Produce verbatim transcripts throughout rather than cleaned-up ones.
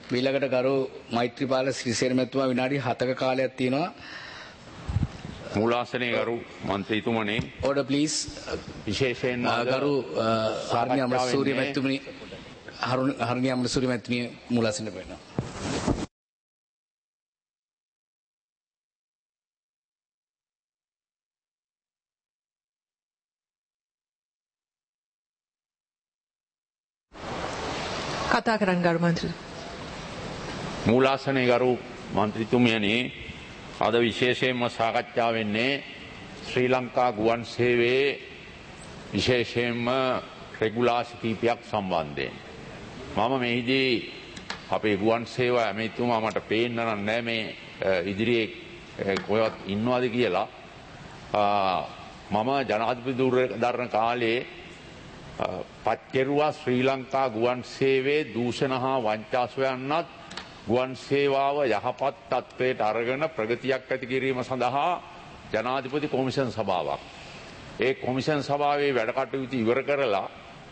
ඊළඟට ගරු මෛත්‍රීපාල ශ්‍රීසේන මැතිතුමා විනාඩි හතක කාලයක් තියෙනවා. මූලාසනයේ ගරු මන්ත්‍රීතුමනි order please විශේෂයෙන්ම ගරු හර්ණි අමරසූරිය මැතිතුමනි හර්ණි අමරසූරිය මැතිතුමිය මූලාසනයට වෙනවා. කතා කරන්න ගරු මන්ත්‍රී. මූලාසනයේ ගරු මන්ත්‍රීතුමියනි අද විශේෂයෙන්ම සාකච්ඡා වෙන්නේ ශ්‍රී ලංකා ගුවන් සේවයේ විශේෂයෙන්ම රෙගුලාසි කීපයක් සම්බන්ධයෙන්. මම මෙහිදී අපේ ගුවන් සේවා ඇමතිතුමා මට පේන්න නැහැ මේ ඉදිරියේ කොහෙවත් ඉන්නවද කියලා. මම ජනාධිපති දුරදර්ශන කාලේ පත්කෙරුවා ශ්‍රී ලංකා ගුවන් සේවයේ දූෂණ හා වංචා සොයන්නත් ගුවන් සේවාව යහපත් තත්ත්වයට අරගෙන ප්‍රගතියක් ඇති කිරීම සඳහා ජනාධිපති කොමිෂන් සභාවක්. ඒ කොමිෂන් සභාවේ වැඩ කටයුතු ඉවර කරලා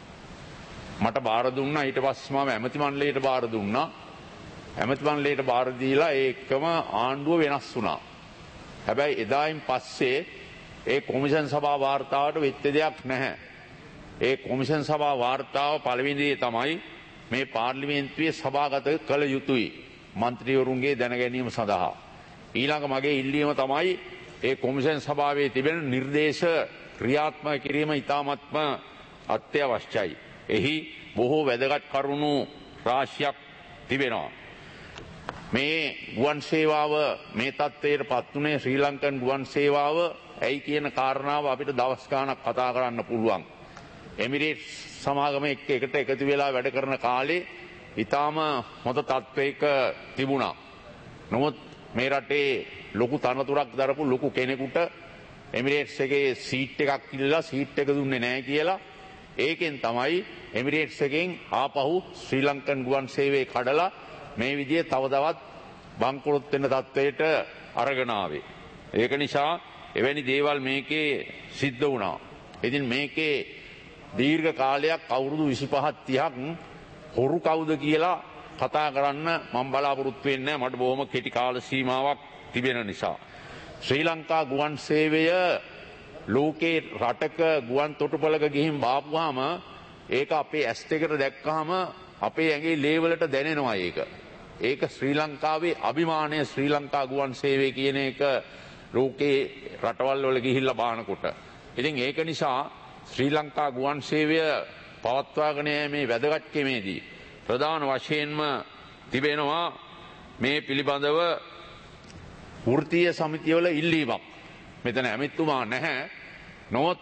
මට බාර දුන්නා. ඊට පස්සේ මම ඇමති මණ්ඩලයට බාර දුන්නා. ඇමති මණ්ඩලයට බාර දීලා ඒ එක්කම ආණ්ඩුව වෙනස් වුණා. හැබැයි එදායින් පස්සේ ඒ කොමිෂන් සභා වාර්තාවට වෙච්ච දෙයක් නැහැ. ඒ කොමිෂන් සභා වාර්තාව පළවෙනි දේ තමයි මේ පාර්ලිමේන්තුවේ සභාගත කළ යුතුයි මන්ත්‍රීවරුන්ගේ දැන ගැනීම සඳහා. ඊළඟ මගේ ඉල්ලීම තමයි ඒ කොමිෂන් සභාවේ තිබෙන නිර්දේශ ක්‍රියාත්මක කිරීම ඉතාමත්ම අත්‍යවශ්‍යයි. එහි බොහෝ වැදගත් කරුණු රාශියක් තිබෙනවා. මේ ගුවන් සේවාව මේ තත්ත්වයට පත් වුණේ ශ්‍රී ලංකන් ගුවන් සේවාව ඇයි කියන කාරණාව අපිට දවස් ගාණක් කතා කරන්න පුළුවන්. එමිරේට්ස් සමාගම එක්ක එකට එකතු වෙලා වැඩ කරන කාලේ ඊටාම හොඳ තත්ත්වයක තිබුණා. නමුත් මේ රටේ ලොකු තනතුරක් දරපු ලොකු කෙනෙකුට එමිරේට්ස් එකේ සීට් එකක් ඉල්ලලා සීට් එක දුන්නේ නැහැ කියලා ඒකෙන් තමයි එමිරේට්ස් එකෙන් ආපහු ශ්‍රී ලංකන් ගුවන් සේවය කඩලා මේ විදිහේ තව තවත් බංකොලොත් වෙන තත්ත්වයට අරගෙන ආවේ. ඒක නිසා එවැනි දේවල් මේකේ සිද්ධ වුණා. ඉතින් මේකේ දීර්ඝ කාලයක් අවුරුදු විසිපහක් තිහක් හොරු කවුද කියලා කතා කරන්න මම බලාපොරොත්තු වෙන්නේ නැහැ. මට බොහොම කෙටි කාල සීමාවක් තිබෙන නිසා. ශ්‍රී ලංකා ගුවන් සේවය ලෝකේ රටක ගුවන් තොටුපළක ගිහින් බාපුවාම ඒක අපේ ඇස් දෙකට දැක්කහම අපේ ඇඟේ ලේවලට දැනෙනවා ඒක. ඒක ශ්‍රී ලංකාවේ අභිමානය ශ්‍රී ලංකා ගුවන් සේවය කියන එක ලෝකේ රටවල් වල ගිහිල්ලා බානකොට. ඉතින් ඒක නිසා ශ්‍රී ලංකා ගුවන් සේවය පවත්වාගෙන යෑමේ වැදගත්කමේදී ප්‍රධාන වශයෙන්ම තිබෙනවා මේ පිළිබඳව වෘත්තීය සමිතිවල ඉල්ලීමක්. මෙතන ඇමතිතුමා නැහැ. නමුත්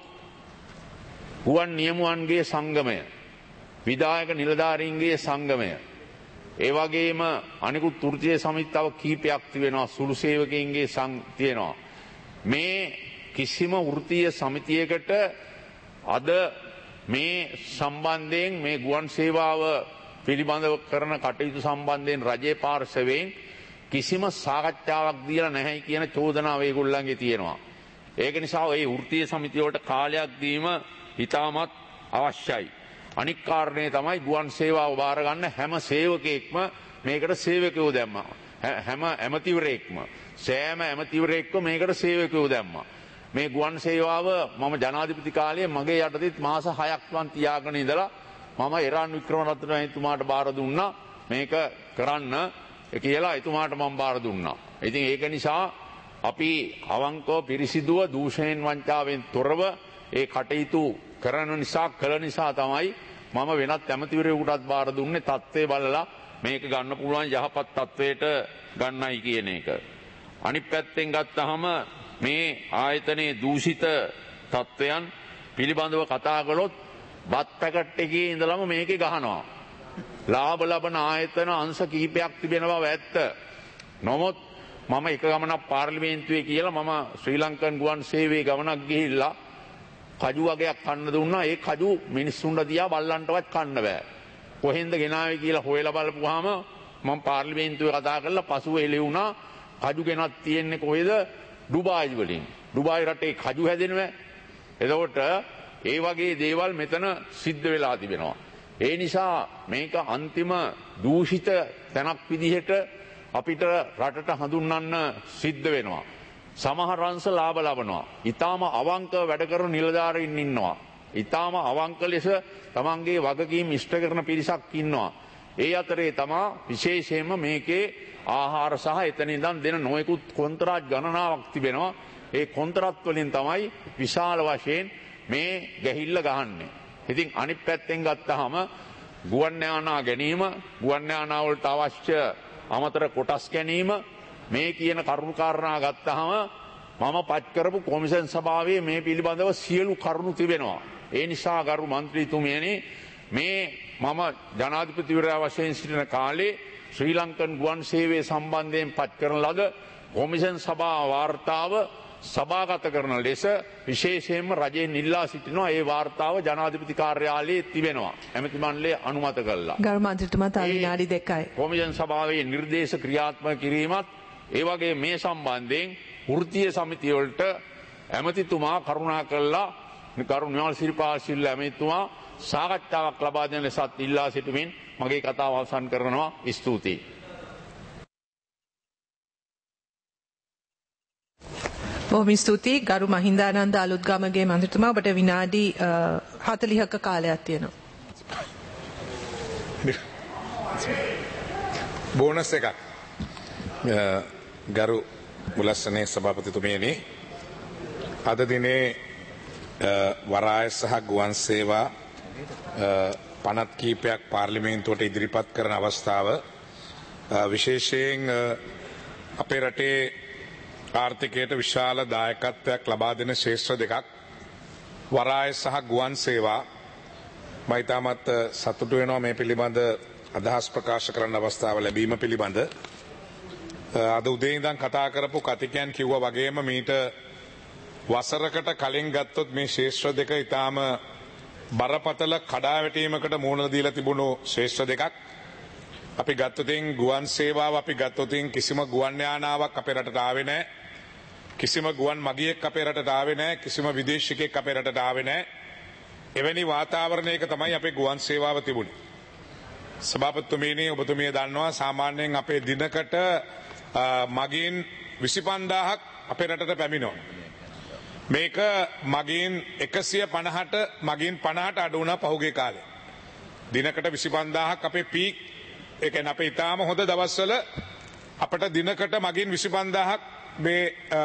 ගුවන් නියමුවන්ගේ සංගමය, විධායක නිලධාරීන්ගේ සංගමය, ඒ වගේම අනිකුත් වෘත්තීය සමිති තව කීපයක් තිබෙනවා. සුළු සේවකයින්ගේ සං තියෙනවා. මේ කිසිම වෘත්තීය සමිතියකට අද මේ සම්බන්ධයෙන් මේ ගුවන් සේවාව පිළිබඳව කරන කටයුතු සම්බන්ධයෙන් රජයේ පාර්ශවයෙන් කිසිම සාකච්ඡාවක් දීලා නැහැ කියන චෝදනාව ඒගොල්ලන්ගේ තියෙනවා. ඒක නිසා මේ වෘත්තීය සමිතිය වලට කාලයක් දීම ඉතාමත් අවශ්‍යයි. අනික් කාරණේ තමයි ගුවන් සේවාව බාර ගන්න හැම සේවකයෙක්ම මේකට සේවකයෝ දැම්මා. හැම ඇමතිවරයෙක්ම සෑම ඇමතිවරයෙක්ම මේකට සේවකයෝ දැම්මා. මේ ගුවන් සේවාව මම ජනාධිපති කාලයේ මගේ යටතේ මාස හයක් වන් තියාගෙන ඉඳලා මම එරාන් වික්‍රමරත්න මහතුමාට බාර දුන්නා මේක කරන්න කියලා. එතුමාට මම බාර දුන්නා. ඉතින් ඒක නිසා අපි අවංකව පිරිසිදුව දූෂණයෙන් වංචාවෙන් තොරව ඒ කටයුතු කරන නිසා කළ නිසා තමයි මම වෙනත් ඇමතිවරයෙකුටත් බාර දුන්නේ තත්ත්වය බලලා මේක ගන්න පුළුවන් යහපත් තත්ත්වයට ගන්නයි කියන එක. අනිත් පැත්තෙන් ගත්තහම මේ ආයතනයේ දූෂිත තත්ත්වයන් පිළිබඳව කතා කළොත් බත් පැකට් එකේ ඉඳලම මේකේ ගහනවා. ලාභ ලබන ආයතන අංශ කිහිපයක් තිබෙන බව ඇත්ත. නමුත් මම එක ගමනක් පාර්ලිමේන්තුවේ කියලා මම ශ්‍රී ලංකන් ගුවන් සේවයේ ගමනක් ගිහිල්ලා කජු වගේක් කන්න දුන්නා. ඒ කජු මිනිස්සුන්ට දිහා බල්ලන්ටවත් කන්න බෑ. කොහෙන්ද ගෙනාවේ කියලා හොයලා බලපුවාම මම පාර්ලිමේන්තුවේ කතා කරලා පසුව එළි වුණා කජු ගෙනත් තියෙන්නේ කොහෙද? ඩුබායි වලින්. ඩුබායි රටේ කජු හැදෙනවා. එතකොට ඒ වගේ දේවල් මෙතන සිද්ධ වෙලා තිබෙනවා. ඒ නිසා මේක අන්තිම දූෂිත තැනක් විදිහට අපිට රටට හඳුන්වන්න සිද්ධ වෙනවා. සමහර අංශ ලාභ ලබනවා. ඊටාම අවංක වැඩ කරන නිලධාරීන් ඉන්නවා. ඊටාම අවංක ලෙස තමන්ගේ වගකීම් ඉෂ්ට කරන පිරිසක් ඉන්නවා. ඒ අතරේ තමා විශේෂයෙන්ම මේකේ ආහාර සහ එතන ඉඳන් දෙන නොයෙකුත් කොන්ත්‍රාත් ගණනාවක් තිබෙනවා. ඒ කොන්ත්‍රාත් වලින් තමයි විශාල වශයෙන් මේ ගැහිල්ල ගහන්නේ. ඉතින් අනිත් පැත්තෙන් ගත්තාම ගුවන් යානා ගැනීම, ගුවන් යානා වලට අවශ්‍ය අමතර කොටස් ගැනීම මේ කියන කරුණු කාරණා ගත්තාම මම පත් කරපු කොමිෂන් සභාවේ මේ පිළිබඳව සියලු කරුණු තිබෙනවා. ඒ නිසා ගරු මන්ත්‍රීතුමියනි මේ මම ජනාධිපතිවරයා වශයෙන් සිටින කාලේ ශ්‍රී ලංකන් ගුවන් සේවය සම්බන්ධයෙන් පත් කරන ලද කොමිෂන් සභා වාර්තාව සභාගත කරන ලෙස විශේෂයෙන්ම රජයෙන් ඉල්ලා සිටිනවා. ඒ වාර්තාව ජනාධිපති කාර්යාලයේ තිබෙනවා. ඇමති මණ්ඩලය අනුමත කළා. ගරු මන්ත්‍රීතුමා තව විනාඩි දෙකයි. කොමිෂන් සභාවේ නිර්දේශ ක්‍රියාත්මක කිරීමත් ඒ වගේ මේ සම්බන්ධයෙන් වෘත්තීය සමිතිය වලට ඇමතිතුමා කරුණා කළා. ගරු නිමල් සිරිපාල සිල්වා ඇමතිතුමා සාකච්ඡාවක් ලබා දෙන ලෙසත් ඉල්ලා සිටමින් මගේ කතාව අවසන් කරනවා. ස්තුතියි. බොහොම ස්තුතියි ගරු මහින්දානන්ද අලුත්ගමගේ මන්ත්‍රීතුමා. ඔබට විනාඩි හතළිහක කාලයක් තියෙනවා. බෝනස් එකක්. ගරු මුලස්සනේ සභාපතිතුමියනි, අද දිනේ වරාය සහ ගුවන් සේවා පනත් කීපයක් පාර්ලිමේන්තුවට ඉදිරිපත් කරන අවස්ථාව විශේෂයෙන් අපේ රටේ ආර්ථිකයට විශාල දායකත්වයක් ලබා දෙන ශේෂ්ත්‍ර දෙකක් වරාය සහ ගුවන් සේවා. මම ඉතාමත් සතුටු වෙනවා මේ පිළිබඳ අදහස් ප්‍රකාශ කරන්න අවස්ථාව ලැබීම පිළිබඳ. අද උදේ ඉඳන් කතා කරපු කතිකයන් කිව්වා වගේම මීට වසරකට කලින් ගත්තොත් මේ ශේෂ්ත්‍ර දෙක ඉතාම බරපතල කඩාවැටීමකට මුහුණ දීලා තිබුණු ශේෂ්ත්‍ර දෙකක්. අපි ගත්තොතින් ගුවන් සේවාව අපි ගත්තොතින් කිසිම ගුවන් යානාවක් අපේ රටට ආවේ නැහැ. කිසිම ගුවන් මගියෙක් අපේ රටට ආවේ නැහැ. කිසිම විදේශිකයෙක් අපේ රටට ආවේ නැහැ. එවැනි වාතාවරණයක තමයි අපේ ගුවන් සේවාව තිබුණේ. සභාපතිතුමීනි, ඔබතුමිය දන්නවා සාමාන්‍යයෙන් අපේ දිනකට මගින් විසි පන්දාහක් අපේ රටට පැමිණෙනවා. මේක මගින් එකසිය පනහට මගින් පනහට අඩු වුණා පහුගිය කාලේ. දිනකට විසි පන්දාහක් අපේ පීක්, ඒ කියන්නේ අපේ ඊටාම හොඳ දවස්වල අපට දිනකට මගින් විසි පන්දාහක් මේ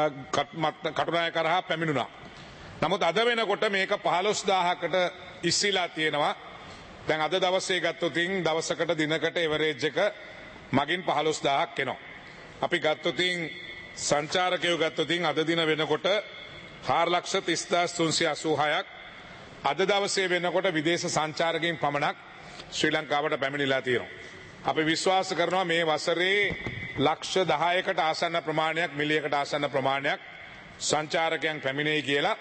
කටුනායක කරහා පැමිණුණා. නමුත් අද වෙනකොට මේක පහළොස් දාහකට ඉස්සිලා තියෙනවා. දැන් අද දවසේ ගත්තොතින් දවසකට දිනකට එවරේජ් එක මගින් පහළොස් දාහක් එනවා. අපි ගත්තොතින් සංචාරකයෝ ගත්තොතින් අද දින වෙනකොට හාර ලක්ෂ තිස් හදාස් තුන්සිය අසූ හයක්, අද දවසේ වෙනකොට විදේශ සංචාරකයන් පමණක් ශ්‍රී ලංකාවට පැමිණිලා තියෙනවා. අපි විශ්වාස කරනවා මේ වසරේ ලක්ෂ දහයකට ආසන්න ප්‍රමාණයක්, මිලියකට ආසන්න ප්‍රමාණයක් සංචාරකයන් පැමිණෙයි කියලා.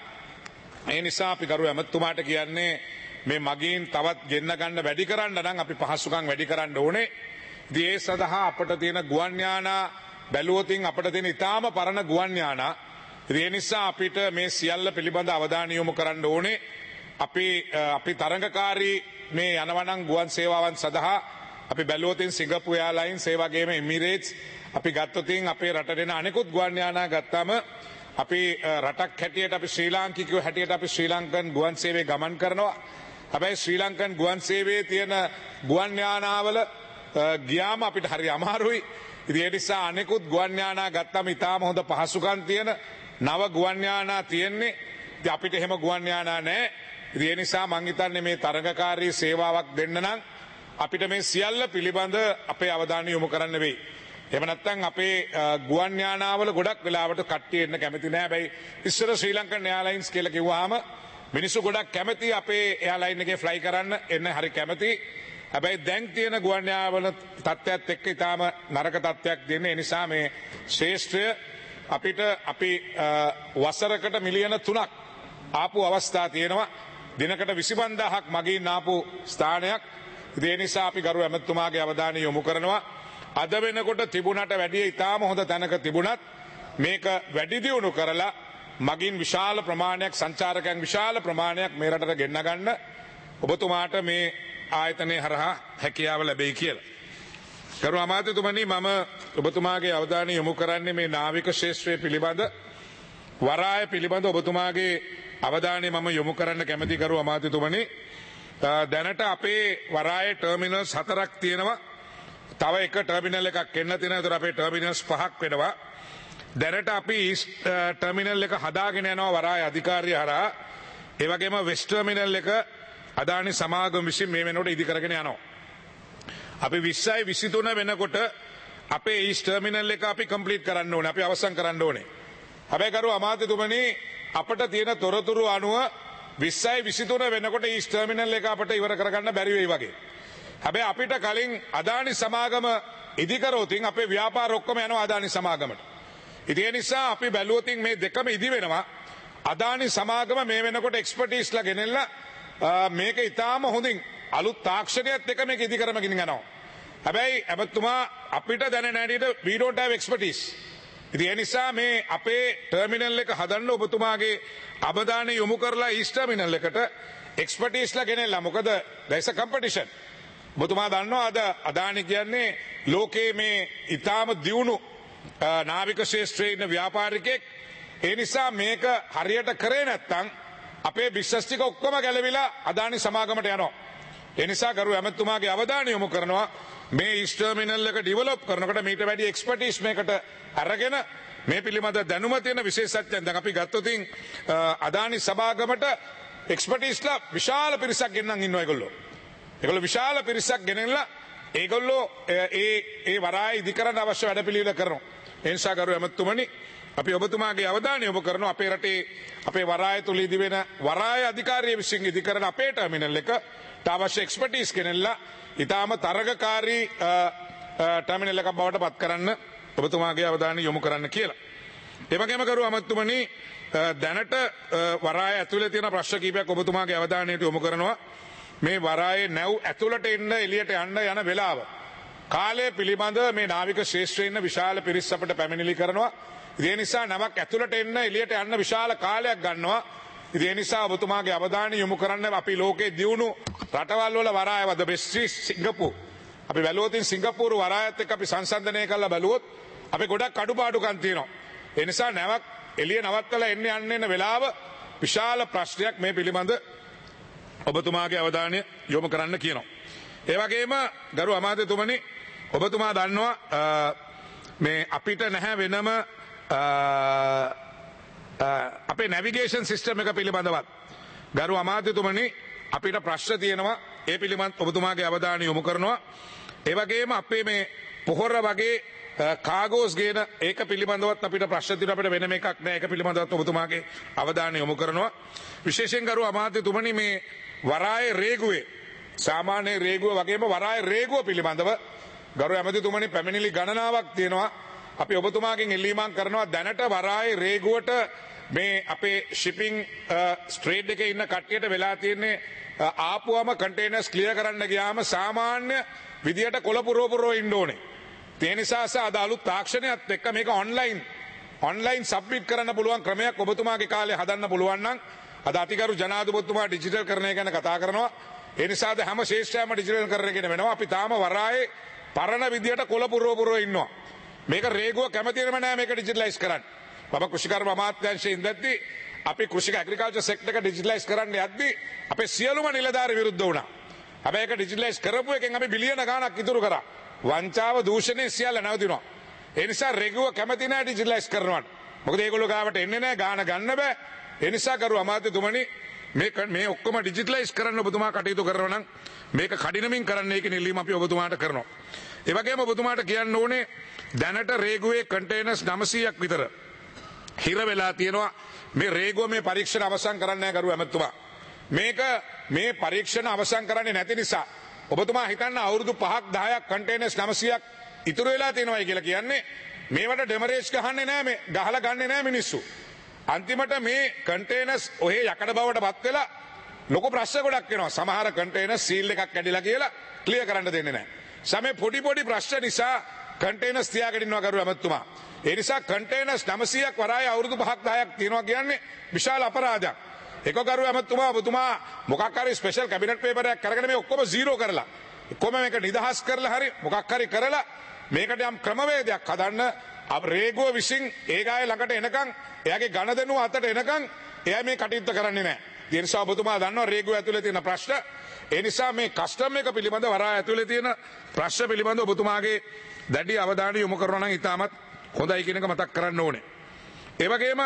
ඒ නිසා අපි ගරු ඇමතුමාට කියන්නේ මේ මගින් තවත් ගෙන්න ගන්න වැඩි කරන්න නම් අපි පහසුකම් වැඩි කරන්න ඕනේ. ඉතින් ඒ සඳහා අපට තියෙන ගුවන් යානා බැලුවොතින් අපට තියෙන ඉතාම පරණ ගුවන් යානා. ඒ නිසා අපිට මේ සියල්ල පිළිබඳ අවධානය යොමු කරන්න ඕනේ. අපි අපි තරඟකාරී මේ යනවනම් ගුවන් සේවාවන් සඳහා අපි බැලුවොතින් සිංගප්පූර් එයාර්ලයින්ස්, ඒ වගේම එමිරේට්ස්, අපි ගත්තොතින් අපේ රටට එන අනෙකුත් ගුවන් යානා ගත්තාම අපි රටක් හැටියට අපි ශ්‍රී ලාංකිකයෝ හැටියට අපි ශ්‍රී ලංකන් ගුවන් සේවය ගමන් කරනවා. හැබැයි ශ්‍රී ලංකන් ගුවන් සේවයේ තියෙන ගුවන් යානාවල ගියාම අපිට හරි අමාරුයි. ඉතින් ඒ නිසා අනෙකුත් ගුවන් යානා ගත්තාම ඉතාම හොඳ පහසුකම් තියෙන නව ගුවන් යානා තියෙන්නේ. ඉතින් අපිට එහෙම ගුවන් යානා නැහැ. ඉතින් ඒ නිසා මං හිතන්නේ මේ තරඟකාරී සේවාවක් දෙන්න නම් අපිට මේ සියල්ල පිළිබඳ අපේ අවධානය යොමු කරන්න වෙයි. එහෙම නැත්නම් අපේ ගුවන් යානාවල ගොඩක් වෙලාවට කට්ටිය එන්න කැමති නැහැ. හැබැයි ඉස්සර ශ්‍රී ලංකන් එයාර්ලයින්ස් කියලා කිව්වහම මිනිස්සු ගොඩක් කැමති අපේ එයාර්ලයින් එකේ ෆ්ලයි කරන්න, එන්න හරි කැමති. හැබැයි දැන් තියෙන ගුවන් යානාවල තත්ත්වයක් එක්ක ඊටාම නරක තත්ත්වයක් දෙන නිසා මේ ශ්‍රේෂ්ඨය අපිට අපි වසරකට මිලියන තුනක් ආපු අවස්ථා තියෙනවා. දිනකට විසි පන්දාහක් මගින් ආපු ස්ථානයක්. ඒ නිසා අපි ගරු ඇමතුමාගේ අවධානය යොමු කරනවා. අද වෙනකොට තිබුණට වැඩිය ඉතාම හොඳ තැනක තිබුණත් මේක වැඩි දියුණු කරලා මගින් විශාල ප්‍රමාණයක් සංචාරකයන් විශාල ප්‍රමාණයක් මේ රටට ගෙන්න ගන්න ඔබතුමාට මේ ආයතනය හරහා හැකියාව ලැබෙයි කියලා. ගරු අමාත්‍යතුමනි මම ඔබතුමාගේ අවධානය යොමු කරන්නේ මේ නාවික ශේෂ්ත්‍රය පිළිබඳ වරාය පිළිබඳ ඔබතුමාගේ අවධානය මම යොමු කරන්න කැමති ගරු අමාත්‍යතුමනි. දැනට අපේ වරායේ ටර්මිනල්ස් හතරක් තියෙනවා. තව එක ටර්මිනල් එකක් එන්න තියෙනවා. ඒතර අපේ ටර්මිනල්ස් පහක් වෙනවා. දැනට අපි ඊස්ට් ටර්මිනල් එක හදාගෙන යනවා වරාය අධිකාරිය හරහා. ඒ වගේම වෙස්ට් ටර්මිනල් එක අදානි සමාගම විසින් මේ වෙනකොට ඉදි කරගෙන යනවා. අපි විස්සයි විසිතුන වෙනකොට අපේ ඊස්ට් ටර්මිනල් එක අපි කම්ප්ලීට් කරන්න ඕනේ. අපි අවසන් කරන්න ඕනේ. හැබැයි ගරු අමාත්‍යතුමනි අපට තියෙන තොරතුරු අනුව විස්සයි විසිතුන වෙනකොට ඊස්ට් ටර්මිනල් එක අපට ඉවර කරගන්න බැරි වෙයි වගේ. හැබැයි අපිට කලින් අදානි සමාගම ඉදි කරෝතින් අපේ ව්‍යාපාර ඔක්කොම යනවා අදානි සමාගමට. ඉතින් ඒ නිසා අපි බැලුවොතින් මේ දෙකම ඉදි වෙනවා. අදානි සමාගම මේ වෙනකොට එක්ස්පර්ටිස්ලා ගෙනෙල්ලා මේක ඉතාම හොඳින් අලුත් තාක්ෂණයත් එක්ක මේක ඉදි කරම ගෙන යනවා. හැබැයි ඇමතුමා අපිට දැනෙන හැටියට we don't have expertise. ඉතින් ඒ නිසා මේ අපේ ටර්මිනල් එක හදන්න ඔබතුමාගේ අවධානය යොමු කරලා ඊස්ට් ටර්මිනල් එකට එක්ස්පර්ටිස්ලා ගෙනෙල්ලා. මොකද there is a competition. ඔබතුමා දන්නවා අද අදානි කියන්නේ ලෝකයේ මේ ඉතාම දියුණු නාවික ශේෂ්ත්‍රයේ ඉන්න ව්‍යාපාරිකයෙක්. ඒ නිසා මේක හරියට කරේ නැත්නම් අපේ බිස්නස් ටික ඔක්කොම ගැලවිලා අදානි සමාගමට යනවා. ඒ නිසා ගරු ඇමතුමාගේ අවධානය යොමු කරනවා මේ ඊස්ට් ටර්මිනල් එක ඩිවලොප් කරනකොට මීට වැඩි එක්ස්පර්ටිස් මේකට අරගෙන මේ පිළිබඳ දැනුම තියෙන විශේෂඥයන් දැන් අපි ගත්තොතින් අදානි සමාගමට එක්ස්පර්ටිස්ලා විශාල පිරිසක් ගෙන්නන් ඉන්නවා ඒගොල්ලෝ. ඒගොල්ලෝ විශාල පිරිසක් ගෙනෙන්නලා ඒගොල්ලෝ ඒ ඒ වරාය ඉදි කරන්න අවශ්‍ය වැඩපිළිවෙල කරනවා. ඒ නිසා ගරු ඇමතුමනි අපි ඔබතුමාගේ අවධානය යොමු කරනවා අපේ රටේ අපේ වරාය තුල ඉදි වෙන වරාය අධිකාරිය විසින් ඉදි කරන අපේ ටර්මිනල් එක අවශ්‍ය එක්ස්පර්ටිස් කෙනෙක්ලා ඊටාම තරගකාරී ටර්මිනල් එකක් බවට පත් කරන්න ඔබතුමාගේ අවධානය යොමු කරන්න කියලා. ඒ වගේම ගරු අමාත්‍යතුමනි දැනට වරාය ඇතුලේ තියෙන ප්‍රශ්න කීපයක් ඔබතුමාගේ අවධානයට යොමු කරනවා. මේ වරායේ නැව් ඇතුළට එන්න එළියට යන්න යන වෙලාව කාලය පිළිබඳ මේ නාවික ශේෂ්ත්‍රයේ ඉන්න විශාල පිරිස් අපට පැමිණිලි කරනවා. ඒ නිසා නමක් ඇතුළට එන්න එළියට යන්න විශාල කාලයක් ගන්නවා. ඒ නිසා ඔබතුමාගේ අවධානය යොමු කරන්න අපි ලෝකයේ දියුණු රටවල් වල වරාය වද බෙස්ටි සිංගප්පූරු අපි බැලුවොත් සිංගප්පූරු වරායත් එක්ක අපි සංසන්දනය කරලා බැලුවොත් අපි ගොඩක් අඩුපාඩුකම් තියෙනවා. ඒ නිසා නැවක් එළිය නවත්තලා එන්න යන්න එන වෙලාව විශාල ප්‍රශ්නයක් මේ පිළිබඳ ඔබතුමාගේ අවධානය යොමු කරන්න කියනවා. ඒ වගේම ගරු අමාත්‍යතුමනි ඔබතුමා දන්නවා මේ අපිට නැහැ වෙනම අපේ නැවිගේෂන් සිස්ටම් එක පිළිබඳවත් ගරු අමාත්‍යතුමනි අපිට ප්‍රශ්න තියෙනවා. ඒ පිළිබඳ ඔබතුමාගේ අවධානය යොමු කරනවා. ඒ වගේම අපේ මේ පොහොර වගේ කාගෝස් ගේන ඒක පිළිබඳවත් අපිට ප්‍රශ්න තියෙනවා. අපිට වෙනම එකක් නෑ. ඒක පිළිබඳවත් ඔබතුමාගේ අවධානය යොමු කරනවා. විශේෂයෙන් ගරු අමාත්‍යතුමනි මේ වරායේ රේගුවේ සාමාන්‍ය රේගුව වගේම වරායේ රේගුව පිළිබඳව ගරු ඇමතිතුමනි පැමිණිලි ගණනාවක් තියෙනවා. අපි ඔබතුමාගෙන් ඉල්ලීමක් කරනවා දැනට වරායේ රේගුවට මේ අපේ ශිපිං ස්ට්‍රේට් එකේ ඉන්න කට්ටියට වෙලා තියෙන්නේ ආපුවම කන්ටේනර්ස් ක්ලියර් කරන්න ගියාම සාමාන්‍ය විදියට කොළ පුරව පුරව ඉන්න ඕනේ. ඒ නිසා අද අලුත් තාක්ෂණයත් එක්ක මේක ඔන්ලයින් ඔන්ලයින් සබ්මිට් කරන්න පුළුවන් ක්‍රමයක් ඔබතුමාගේ කාලේ හදන්න පුළුවන් නම් අද අතිගරු ජනාධිපතිතුමා ඩිජිටල් කරණය ගැන කතා කරනවා. ඒ නිසාද හැම ශේෂ්ත්‍රයක්ම ඩිජිටල් කරණය කියන වෙනවා. අපි තාම වරායේ පරණ විදියට කොළ පුරව පුරව ඉන්නවා. මේක රේගුව කැමතිම නෑ මේක ඩිජිටලයිස් කරන්න. මම කෘෂිකර්ම අමාත්‍යාංශයේ ඉඳද්දී අපි කෘෂික ඇග්‍රිකල්චර් සෙක්ටර් එක ඩිජිටලයිස් කරන්න යද්දී අපේ සියලුම නිලධාරි විරුද්ධ වුණා. හැබැයි ඒක ඩිජිටලයිස් කරපු එකෙන් අපි බිලියන ගාණක් ඉතුරු කරා. වංචාව දූෂණය සියල්ල නැවතුණා. ඒ නිසා රේගුව කැමති නෑ ඩිජිටලයිස් කරනවට. මොකද ඒගොල්ලෝ ගාවට එන්නේ නෑ ගාණ ගන්න බෑ. ඒ නිසා ගරු අමාත්‍යතුමනි මේ මේ ඔක්කොම ඩිජිටලයිස් කරන්න ඔබතුමා කටයුතු කරනවා නම් මේක කඩිනමින් කරන්න ඒක නිල්ලීම අපි ඔබතුමාට කරනවා. ඒ වගේම ඔබතුමාට කියන්න ඕනේ දැනට රේගුවේ කන්ටේනර්ස් නවසීයක් විතර හිර වෙලා තියෙනවා. මේ රේගුව මේ පරීක්ෂණ අවසන් කරන්න නැහැ ගරු ඇමතුමා. මේක මේ පරීක්ෂණ අවසන් කරන්නේ නැති නිසා ඔබතුමා හිතන්න අවුරුදු පහක් දහයක් කන්ටේනර්ස් නවසීයක් ඉතුරු වෙලා තියෙනවා කියලා කියන්නේ මේවට ඩෙමරේජ් ගහන්නේ නැහැ මේ ගහලා ගන්නෙ නැහැ මිනිස්සු. අන්තිමට මේ කන්ටේනර්ස් ඔහේ යකඩ බවට පත් වෙලා ලොකු ප්‍රශ්න ගොඩක් එනවා. සමහර කන්ටේනර්ස් සීල් එකක් කැඩිලා කියලා ක්ලියර් කරන්න දෙන්නේ නැහැ. සමේ පොඩි පොඩි ප්‍රශ්න නිසා කන්ටේනර්ස් තියාගෙන ඉන්නවා ගරු ඇමතුමා. ඒ නිසා කන්ටේනර්ස් නවසීයක් වරායේ අවුරුදු පහක් දහයක් තියෙනවා කියන්නේ විශාල අපරාධයක්. එකකරු ඇමතුමා ඔබතුමා මොකක් හරි ස්පෙෂල් කැබිනට් පේපර් එකක් අරගෙන මේ ඔක්කොම zero කරලා ඔක්කොම මේක නිදහස් කරලා හරි මොකක් හරි කරලා මේකට යම් ක්‍රමවේදයක් හදන්න අප රේගුව විසින් ඒ ගාය ළඟට එනකන් එයාගේ ගණදෙනුව අතට එනකන් එයා මේ කටයුත්ත කරන්නේ නැහැ. ඒ නිසා ඔබතුමා දන්නවා රේගුව ඇතුලේ තියෙන ප්‍රශ්න. ඒ නිසා මේ කස්ටම් එක පිළිබඳ වරාය ඇතුලේ තියෙන ප්‍රශ්න පිළිබඳ ඔබතුමාගේ දැඩි අවධානය යොමු කරනවා නම් ඉතාමත් හොඳයි කියන එක මතක් කරන්න ඕනේ. ඒ වගේම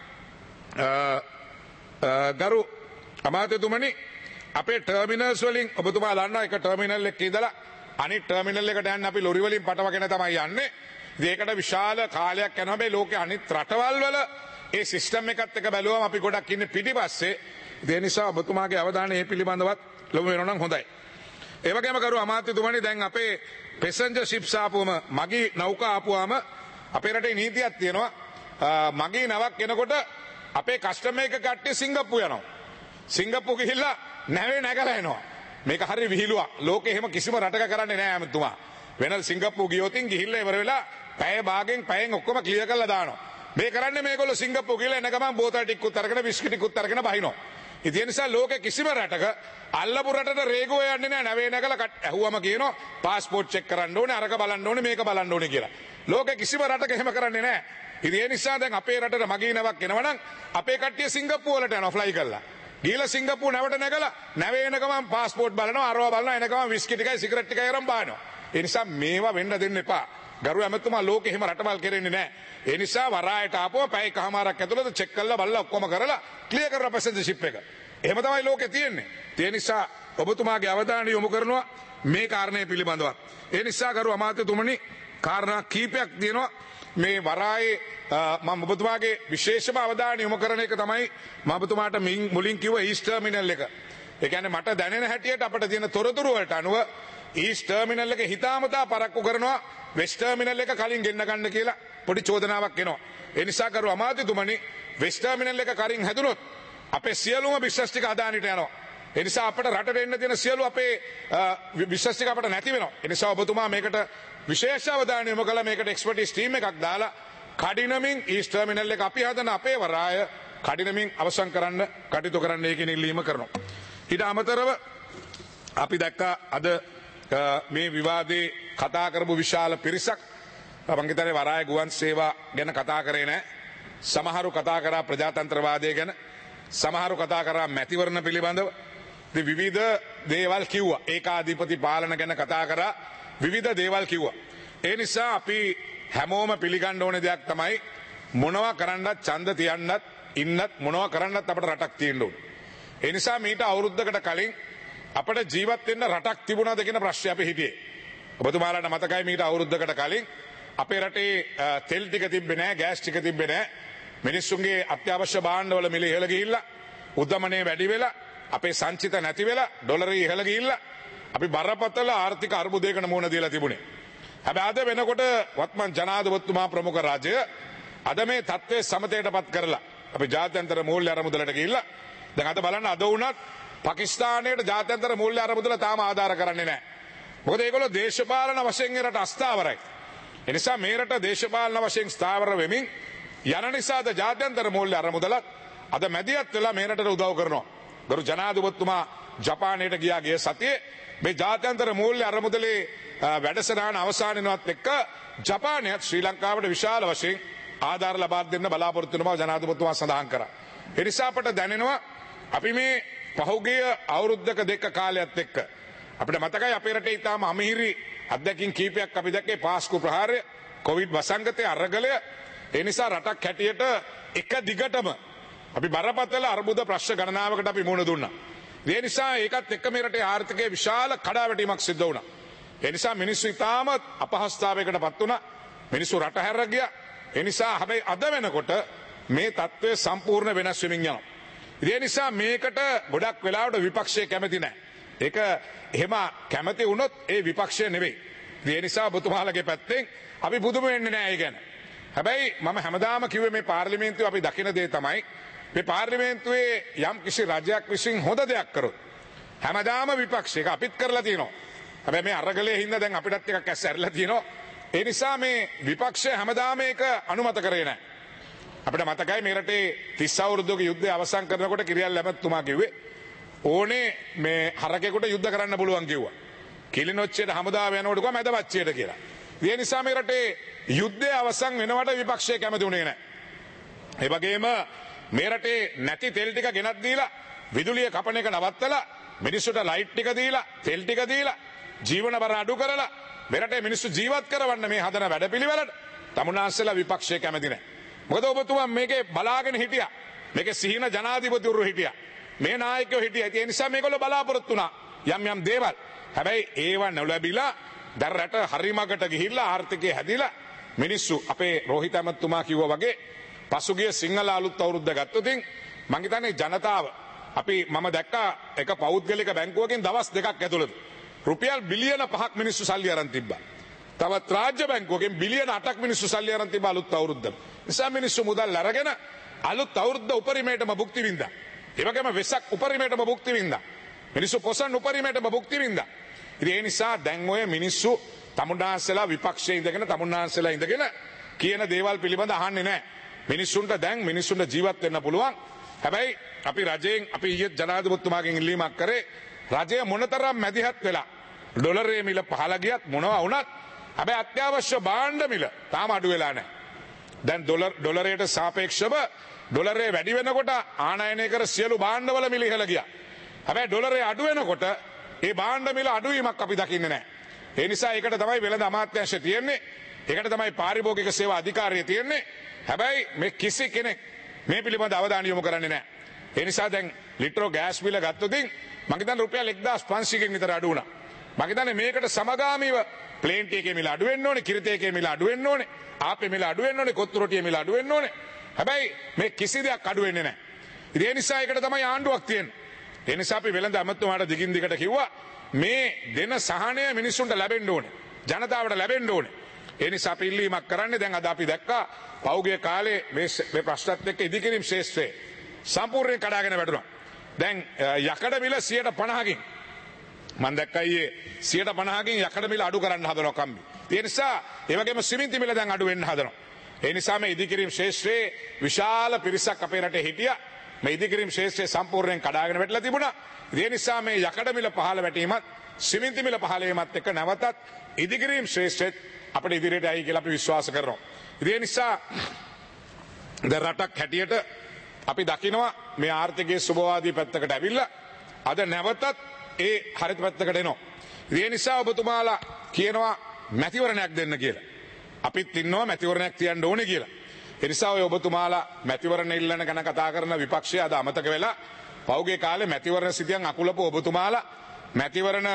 ගරු අමාත්‍යතුමනි අපේ ටර්මිනල්ස් වලින් ඔබතුමා දන්නවා එක ටර්මිනල් එකක ඉඳලා අනිත් ටර්මිනල් එකට යන්න අපි ලොරි වලින් පටවගෙන තමයි යන්නේ. ඒකට විශාල කාලයක් යනවා. හැබැයි ලෝකේ අනිත් රටවල් වල ඒ සිස්ටම් එකත් එක බැලුවම අපි ගොඩක් ඉන්නේ පිටිපස්සේ. ඒ නිසා ඔබතුමාගේ අවධානය මේ පිළිබඳවත් ලොමු වෙනවා නම් හොඳයි. ඒ වගේම කරු අමාත්‍යතුමනි දැන් අපේ පැසෙන්ජර් ෂිප්ස් ආපුවම මගී නෞකා ආපුවාම අපේ රටේ නීතියක් තියෙනවා. මගී නවක් එනකොට අපේ කස්ටමර් එක කට්ටිය සිංගප්පූ යනවා. සිංගප්පූ ගිහිල්ලා නැවේ නැගලා එනවා. මේක හරි විහිළුවක්. ලෝකේ එහෙම කිසිම රටක කරන්නේ නැහැ අමතුමා. වෙනල් සිංගප්පූ ගියොතින් ගිහිල්ලා ඉවර වෙලා පැය භාගෙන් පැයෙන් ඔක්කොම ක්ලියර් කරලා දානවා. මේ කරන්නේ මේගොල්ලෝ සිංගප්පූ ගිහලා එන ගමන් බෝතල් ටිකකුත් අරගෙන බිස්කිට් ටිකකුත් අරගෙන බහිනවා. ඉතින් ඒ නිසා ලෝකේ කිසිම රටක අල්ලපු රටට රේගුව යන්නේ නැහැ. නැවේ නැගලා ඇහුවම කියනවා પાස්පෝර්ට් චෙක් කරන්න ඕනේ, අරක බලන්න ඕනේ, මේක බලන්න ඕනේ කියලා. ලෝකේ කිසිම රටක එහෙම කරන්නේ නැහැ. ඉතින් ඒ නිසා දැන් අපේ රටට මගීනවක් එනවනම් අපේ කට්ටිය සිංගප්පූ වලට යනවා ෆ්ලයි කරලා. ගිහලා සිංගප්පූ නැවට නැගලා නැවේ එන ගමන් પાස්පෝර්ට් බලනවා, අරව බලනවා, එන ගමන් විස්කි ටිකයි සිගරට් ටිකයි අරන් බානවා. ඒ නිසා මේවා වෙන්න දෙන්න එපා. ගරු ඇමතුමා ලෝකෙ එහෙම රටවල් කරන්නේ නැහැ. ඒ නිසා වරායට ආපුව පැය කමාරක් ඇතුළත චෙක් කරලා බලලා ඔක්කොම කරලා ක්ලියර් කරලා පැසෙන්ජර් ෂිප් එක. එහෙම තමයි ලෝකෙ තියෙන්නේ. ඒ නිසා ඔබතුමාගේ අවධානය යොමු කරනවා මේ කාරණය පිළිබඳව. ඒ නිසා ගරු අමාත්‍යතුමනි කාරණා කීපයක් තියෙනවා මේ වරායේ මම ඔබතුමාගේ විශේෂම අවධානය යොමු කරන එක තමයි මම ඔබතුමාට මුලින් කිව්ව ඊස්ට් ටර්මිනල් එක. ඒ කියන්නේ මට දැනෙන හැටියට අපිට තියෙන තොරතුරු වලට අනුව ඊස්ට් ටර්මිනල් එක හිතාමතා පරක්කු කරනවා වෙස්ට් ටර්මිනල් එක කලින් ගෙන්න ගන්න කියලා පොඩි චෝදනාවක් එනවා. ඒ නිසා කරු අමාත්‍යතුමනි වෙස්ට් ටර්මිනල් එක කරින් හැදුනොත් අපේ සියලුම බිස්නස් ටික අදානිට යනවා. ඒ නිසා අපිට රටට එන්න තියෙන සියලු අපේ බිස්නස් ටික අපිට නැති වෙනවා. ඒ නිසා ඔබතුමා මේකට විශේෂ අවධානය යොමු කළා මේකට එක්ස්පර්ටිස් ටීම් එකක් දාලා කඩිනමින් ඊස්ට් ටර්මිනල් එක අපි හදන අපේ වරාය කඩිනමින් අවසන් කරන්න කටයුතු කරන්න කියන ඉල්ලීම කරනවා. ඊට අමතරව අපි දැක්කා අද මේ විවාදේ කතා කරපු විශාල පිරිසක් මම හිතන්නේ වරාය ගුවන් සේවා ගැන කතා කරේ නැහැ. සමහරු කතා කරා ප්‍රජාතන්ත්‍රවාදය ගැන, සමහරු කතා කරා මැතිවරණ පිළිබඳව. ඉතින් විවිධ දේවල් කිව්වා. ඒකාධිපති පාලන ගැන කතා කරා, විවිධ දේවල් කිව්වා. ඒ නිසා අපි හැමෝම පිළිගන්න ඕන දෙයක් තමයි මොනවා කරන්නත් ඡන්ද තියන්නත් ඉන්නත් මොනවා කරන්නත් අපිට රටක් තියෙන්න ඕනේ. ඒ නිසා මීට අවුරුද්දකට කලින් අපිට ජීවත් වෙන්න රටක් තිබුණාද කියන ප්‍රශ්නේ අපි හිටියේ. ඔබතුමාලාට මතකයි මීට අවුරුද්දකට කලින් අපේ රටේ තෙල් ටික තිබ්බේ නැහැ, ගෑස් ටික තිබ්බේ නැහැ. මිනිස්සුන්ගේ අත්‍යවශ්‍ය භාණ්ඩවල මිල ඉහළ ගිහිල්ලා, උද්දමනය වැඩි වෙලා, අපේ සංචිත නැති වෙලා, ඩොලරය ඉහළ ගිහිල්ලා අපි බරපතල ආර්ථික අර්බුදයකට මුහුණ දීලා තිබුණේ. හැබැයි අද වෙනකොට වත්මන් ජනාධිපතිතුමා ප්‍රමුඛ රාජ්‍ය අද මේ තත්ත්වයේ සමතේටපත් කරලා අපි ජාත්‍යන්තර මූල්‍ය අරමුදලට ගිහිල්ලා දැන් අද බලන්න අද වුණත් පාකිස්තානයේ ජාත්‍යන්තර මූල්‍ය අරමුදල තාම ආධාර කරන්නේ නැහැ. මොකද ඒගොල්ලෝ දේශපාලන වශයෙන් ඒ රට අස්ථාවරයි. ඒ නිසා මේ රට දේශපාලන වශයෙන් ස්ථාවර වෙමින් යන නිසාද ජාත්‍යන්තර මූල්‍ය අරමුදලත් අද මැදිහත් වෙලා මේ රටට උදව් කරනවා. ගරු ජනාධිපතිතුමා ජපානයට ගියා ගිය සතියේ මේ ජාත්‍යන්තර මූල්‍ය අරමුදලේ වැඩසටහන අවසන් වෙනවත් එක්ක ජපානයත් ශ්‍රී ලංකාවට විශාල වශයෙන් ආධාර ලබා දෙන්න බලාපොරොත්තු වෙන බව ජනාධිපතිතුමා සඳහන් කරා. ඒ නිසා අපට දැනෙනවා අපි මේ පහුගිය අවුරුද්දක දෙක කාලයත් එක්ක අපිට මතකයි අපේ රටේ ඉතාම අමිහිරි අත්දැකීම් කීපයක් අපි දැක්කේ. පාස්කු ප්‍රහාරය, කොවිඩ් වසංගතය, අරගලය. ඒ නිසා රටක් හැටියට එක දිගටම අපි බරපතල අර්බුද ප්‍රශ්න ගණනාවකට අපි මුහුණ දුන්නා. ඒ නිසා ඒකත් එක්ක මේ රටේ ආර්ථිකයේ විශාල කඩාවැටීමක් සිද්ධ වුණා. ඒ නිසා මිනිස්සු ඉතාම අපහසුතාවයකට පත් වුණා. මිනිස්සු රට හැර ගියා. ඒ නිසා හැබැයි අද වෙනකොට මේ තත්ත්වය සම්පූර්ණ වෙනස් වෙමින් යනවා. ඒ නිසා මේකට ගොඩක් වෙලාවට විපක්ෂය කැමති නැහැ. ඒක එහෙම කැමති වුණොත් ඒ විපක්ෂය නෙවෙයි. ඒ නිසා ඔබතුමාලගේ පැත්තෙන් අපි පුදුම වෙන්නේ නැහැ ඒ ගැන. හැබැයි මම හැමදාම කිව්වේ මේ පාර්ලිමේන්තුවේ අපි දකින දේ තමයි මේ පාර්ලිමේන්තුවේ යම් කිසි රජයක් විසින් හොඳ දෙයක් කරොත් හැමදාම විපක්ෂයක අපිත් කරලා තියෙනවා. හැබැයි මේ අරගලයේ හින්දා දැන් අපිටත් එකක් ඇස් ඇරලා තියෙනවා. ඒ නිසා මේ විපක්ෂය හැමදාම ඒක අනුමත කරේ නැහැ. අපිට මතකයි මේ රටේ තිස් අවුරුද්දක යුද්ධය අවසන් කරනකොට කිරියල් ඇමතුමා කිව්වේ ඕනේ මේ හරකෙකුට යුද්ධ කරන්න පුළුවන් කිව්වා. කිලිනොච්චියට හමුදාව යනකොට කිව්වා මැද වච්චියට කියලා. ඒ නිසා මේ රටේ යුද්ධය අවසන් වෙනවට විපක්ෂය කැමති වුණේ නැහැ. ඒ වගේම මේ රටේ නැති තෙල් ටික ගෙනත් දීලා විදුලිය කපන එක නවත්තලා මිනිස්සුන්ට ලයිට් ටික දීලා තෙල් ටික දීලා ජීවන බර අඩු කරලා මේ රටේ මිනිස්සු ජීවත් කරවන්න මේ හදන වැඩපිළිවෙලට තමුන්නාන්සලා විපක්ෂය කැමති නැහැ. මොකද ඔබතුමා මේකේ බලාගෙන හිටියා. මේකේ සිහින ජනාධිපතිවරු හිටියා. මේ නායකයෝ හිටියා. ඒ නිසා මේගොල්ලෝ බලාපොරොත්තු වුණා යම් යම් දේවල්. හැබැයි ඒව නොලැබිලා දැන් රට හරිමකට ගිහිල්ලා ආර්ථිකය හැදිලා මිනිස්සු අපේ රෝහිත අමතුමා කිව්වා වගේ පසුගිය සිංහල අලුත් අවුරුද්ද ගත්තොත් මං හිතන්නේ ජනතාව අපි මම දැක්කා එක පෞද්ගලික බැංකුවකින් දවස් දෙකක් ඇතුළත රුපියල් බිලියන පහක් මිනිස්සු සල්ලි අරන් තිබ්බා. තවත් රාජ්‍ය බැංකුවකින් බිලියන අටක් මිනිස්සු සල්ලි අරන් තිබ්බා අලුත් අවුරුද්දට. නිසා මිනිස්සු මුදල් අරගෙන අලුත් අවුරුද්ද උපරිමයටම භුක්ති විඳා. ඒ වගේම වෙසක් උපරිමයටම භුක්ති විඳා. මිනිස්සු පොසොන් උපරිමයටම භුක්ති විඳා. ඉතින් ඒ නිසා දැන් ඔය මිනිස්සු තමුන්නාන්සලා විපක්ෂයේ ඉඳගෙන තමුන්නාන්සලා ඉඳගෙන කියන දේවල් පිළිබඳ අහන්නේ නැහැ. මිනිස්සුන්ට දැන් මිනිස්සුන්ට ජීවත් වෙන්න පුළුවන්. හැබැයි අපි රජයෙන් අපි ඊයේ ජනාධිපතිතුමාගෙන් ඉල්ලීමක් කරේ රජය මොනතරම් මැදිහත් වෙලා ඩොලරයේ මිල පහළ ගියත් මොනවා වුණත් හැබැයි අත්‍යවශ්‍ය භාණ්ඩ මිල තාම අඩු වෙලා නැහැ. දැන් ඩොලර් ඩොලරයට සාපේක්ෂව ඩොලරේ වැඩි වෙනකොට ආනයනය කර සියලු භාණ්ඩවල මිල ඉහළ ගියා. හැබැයි ඩොලරේ අඩු වෙනකොට ඒ භාණ්ඩ මිල අඩුවීමක් අපි දකින්නේ නැහැ. ඒ නිසා ඒකට තමයි වෙළඳ අමාත්‍යාංශය තියෙන්නේ. ඒකට තමයි පාරිභෝගික සේවා අධිකාරිය තියෙන්නේ. හැබැයි මේ කිසි කෙනෙක් මේ පිළිබඳ අවධානය යොමු කරන්නේ නැහැ. ඒ නිසා දැන් ලිටර ගෑස් බිල ගත්තොත් මම හිතන්නේ රුපියල් එක්දාස් පන්සීයකින් විතර අඩු වුණා. මම හිතන්නේ මේකට සමගාමීව ප්ලේන් ටිකේ මිල අඩු වෙන්න ඕනේ, කිරිතේකේ මිල අඩු වෙන්න ඕනේ, ආපේ මිල අඩු වෙන්න ඕනේ, කොත්තු රොටියේ මිල අඩු වෙන්න ඕනේ. හැබැයි මේ කිසි දෙයක් අඩු වෙන්නේ නැහැ. ඉතින් ඒ නිසා ඒකට තමයි ආණ්ඩුවක් තියෙන්නේ. ඒ නිසා අපි වෙළඳ අමාත්‍යතුමාට දිගින් දිගට කිව්වා මේ දෙන සහනය මිනිසුන්ට ලැබෙන්න ඕනේ. ජනතාවට ලැබෙන්න ඕනේ. ඒ නිසා අපි ඉල්ලීමක් කරන්නේ දැන් අද අපි දැක්කා පෞගිය කාලේ මේ මේ ප්‍රශ්නත් එක්ක ඉදිකිරීම ශේෂ්ත්‍රයේ සම්පූර්ණයෙන් කඩාගෙන වැටුණා. දැන් යකඩ මිල සියයට පනහකින් මම දැක්කා ඊයේ සියයට පනහකින් යකඩ මිල අඩු කරන්න හදනවා කම්බි. ඒ නිසා ඒ වගේම සිමෙන්ති මිල දැන් අඩු වෙන්න හදනවා. ඒ නිසා මේ ඉදිකිරීම ශේෂ්ත්‍රයේ විශාල පිරිසක් අපේ රටේ හිටියා. මේ ඉදිකිරීම ශේෂ්ත්‍රය සම්පූර්ණයෙන් කඩාගෙන වැටලා තිබුණා. ඒ නිසා මේ යකඩ මිල පහළ වැටීමත් සිමෙන්ති මිල පහළ වීමත් එක්ක නැවතත් ඉදිකිරීම ශේෂ්ත්‍රෙත් අපිට ඉදිරියට ආයි කියලා අපි විශ්වාස කරනවා. ඒ නිසා දැන් රටක් හැටියට අපි දකිනවා මේ ආර්ථිකයේ සුබවාදී පැත්තකට ඇවිල්ලා අද නැවතත් ඒ හරිත පැත්තකට එනවා. ඒ නිසා ඔබතුමාලා කියනවා මැතිවරණයක් දෙන්න කියලා. අපිත් ඉන්නවා මැතිවරණයක් තියන්න ඕනේ කියලා. ඒ නිසා ඔය ඔබතුමාලා මැතිවරණ ඉල්ලන ගැන කතා කරන විපක්ෂය අද අමතක වෙලා පෞගේ කාලේ මැතිවරණ සිටියන් අකුලපු ඔබතුමාලා මැතිවරණ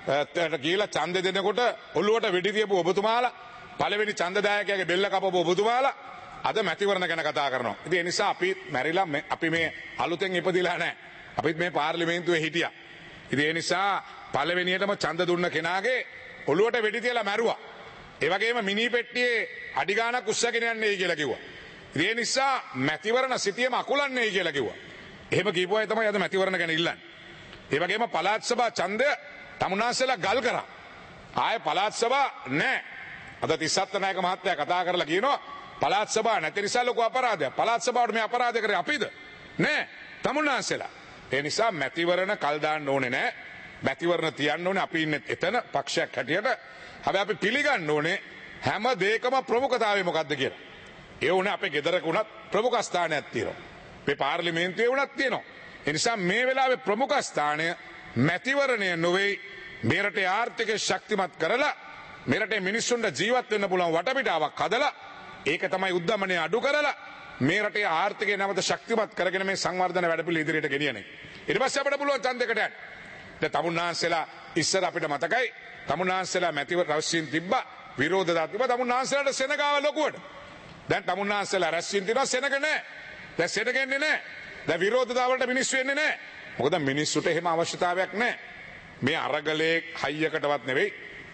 කියලා ඡන්ද දෙනකොට ඔළුවට වෙඩි තියපු ඔබතුමාලා පළවෙනි ඡන්දදායකයාගේ බෙල්ල කපපු ඔබතුමාලා අද මැතිවරණ ගැන කතා කරනවා. ඉතින් ඒ නිසා අපි මැරිලා අපි මේ අලුතෙන් ඉපදිලා නැහැ. අපිත් මේ පාර්ලිමේන්තුවේ හිටියා. ඉතින් ඒ නිසා පළවෙනියටම ඡන්ද දුන්න කෙනාගේ ඔළුවට වෙඩි තියලා මැරුවා. ඒ වගේම මිනි පෙට්ටියේ අඩි ගාණක් උස්සගෙන යන්නේ කියලා කිව්වා. ඉතින් ඒ නිසා මැතිවරණ සිටියම අකුලන්නේ කියලා කිව්වා. එහෙම කියපු අය තමයි අද මැතිවරණ ගැන ඉල්ලන්නේ. ඒ වගේම පළාත් සභා ඡන්දය තමුන්නාන්සලා ගල් කරා. ආයේ පළාත් සභා නැහැ. අද තිස්සත් නායක මහත්තයා කතා කරලා කියනවා පළාත් සභා නැති නිසා ලොකු අපරාධයක්. පළාත් සභාවට මේ අපරාධ කරේ අපිද? නෑ. තමුන්නාන්සලා. ඒ නිසා මැතිවරණ කල් දාන්න ඕනේ නෑ. මැතිවරණ තියන්න ඕනේ අපි ඉන්නේ එතන පක්ෂයක් හැටියට. හැබැයි අපි පිළිගන්න ඕනේ හැම දෙයකම ප්‍රමුඛතාවය මොකද්ද කියලා. ඒ උනේ අපේ ගෙදරක උනත් ප්‍රමුඛ ස්ථානයක් තියෙනවා. මේ පාර්ලිමේන්තුවේ උනත් තියෙනවා. ඒ නිසා මේ වෙලාවේ ප්‍රමුඛ ස්ථානය මැතිවරණය නොවේ. මේ රටේ ආර්ථිකය ශක්තිමත් කරලා මේ රටේ මිනිස්සුන්ට ජීවත් වෙන්න පුළුවන් වටපිටාවක් හදලා ඒක තමයි උද්දමනය අඩු කරලා මේ රටේ ආර්ථිකය නැවත ශක්තිමත් කරගෙන මේ සංවර්ධන වැඩපිළිවෙල ඉදිරියට ගෙනියන එක. ඊට පස්සේ අපිට පුළුවන් ඡන්දයකට යන්න. දැන් තමුන්නාන්සලා ඉස්සර අපිට මතකයි තමුන්නාන්සලා මැතිවර රැස්වීම තිබ්බා විරෝධතා තිබ්බා තමුන්නාන්සලාට සෙනගාව ලොකුවට. දැන් තමුන්නාන්සලා රැස්වීම තිබ්බා සෙනග නැහැ. දැන් සෙනගෙන්නේ නැහැ. දැන් විරෝධතාවලට මිනිස්සු එන්නේ නැහැ. මොකද මිනිස්සුන්ට එහෙම අවශ්‍යතාවයක් නැහැ. මේ අරගලේ හයියකටවත් නෙවෙයි.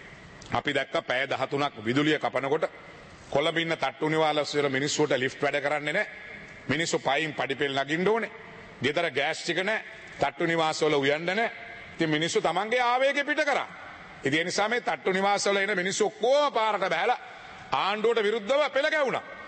අපි දැක්ක පැය දහතුනක් විදුලිය කපනකොට කොළඹින්න තට්ටු නිවාලවල මිනිස්සුන්ට ලිෆ්ට් වැඩ කරන්නේ නැහැ. මිනිස්සු පයින් පඩිපෙල් නගින්න ඕනේ. ගෙදර ගෑස් ටික නැහැ. තට්ටු නිවාසවල උයන්න නැහැ. ඉතින් මිනිස්සු තමන්ගේ ආවේගය පිට කරා. ඉතින් ඒ නිසා මේ තට්ටු නිවාසවල එන මිනිස්සු ඔක්කොම පාරට බහැලා ආණ්ඩුවට විරුද්ධව පෙළ ගැවුණා.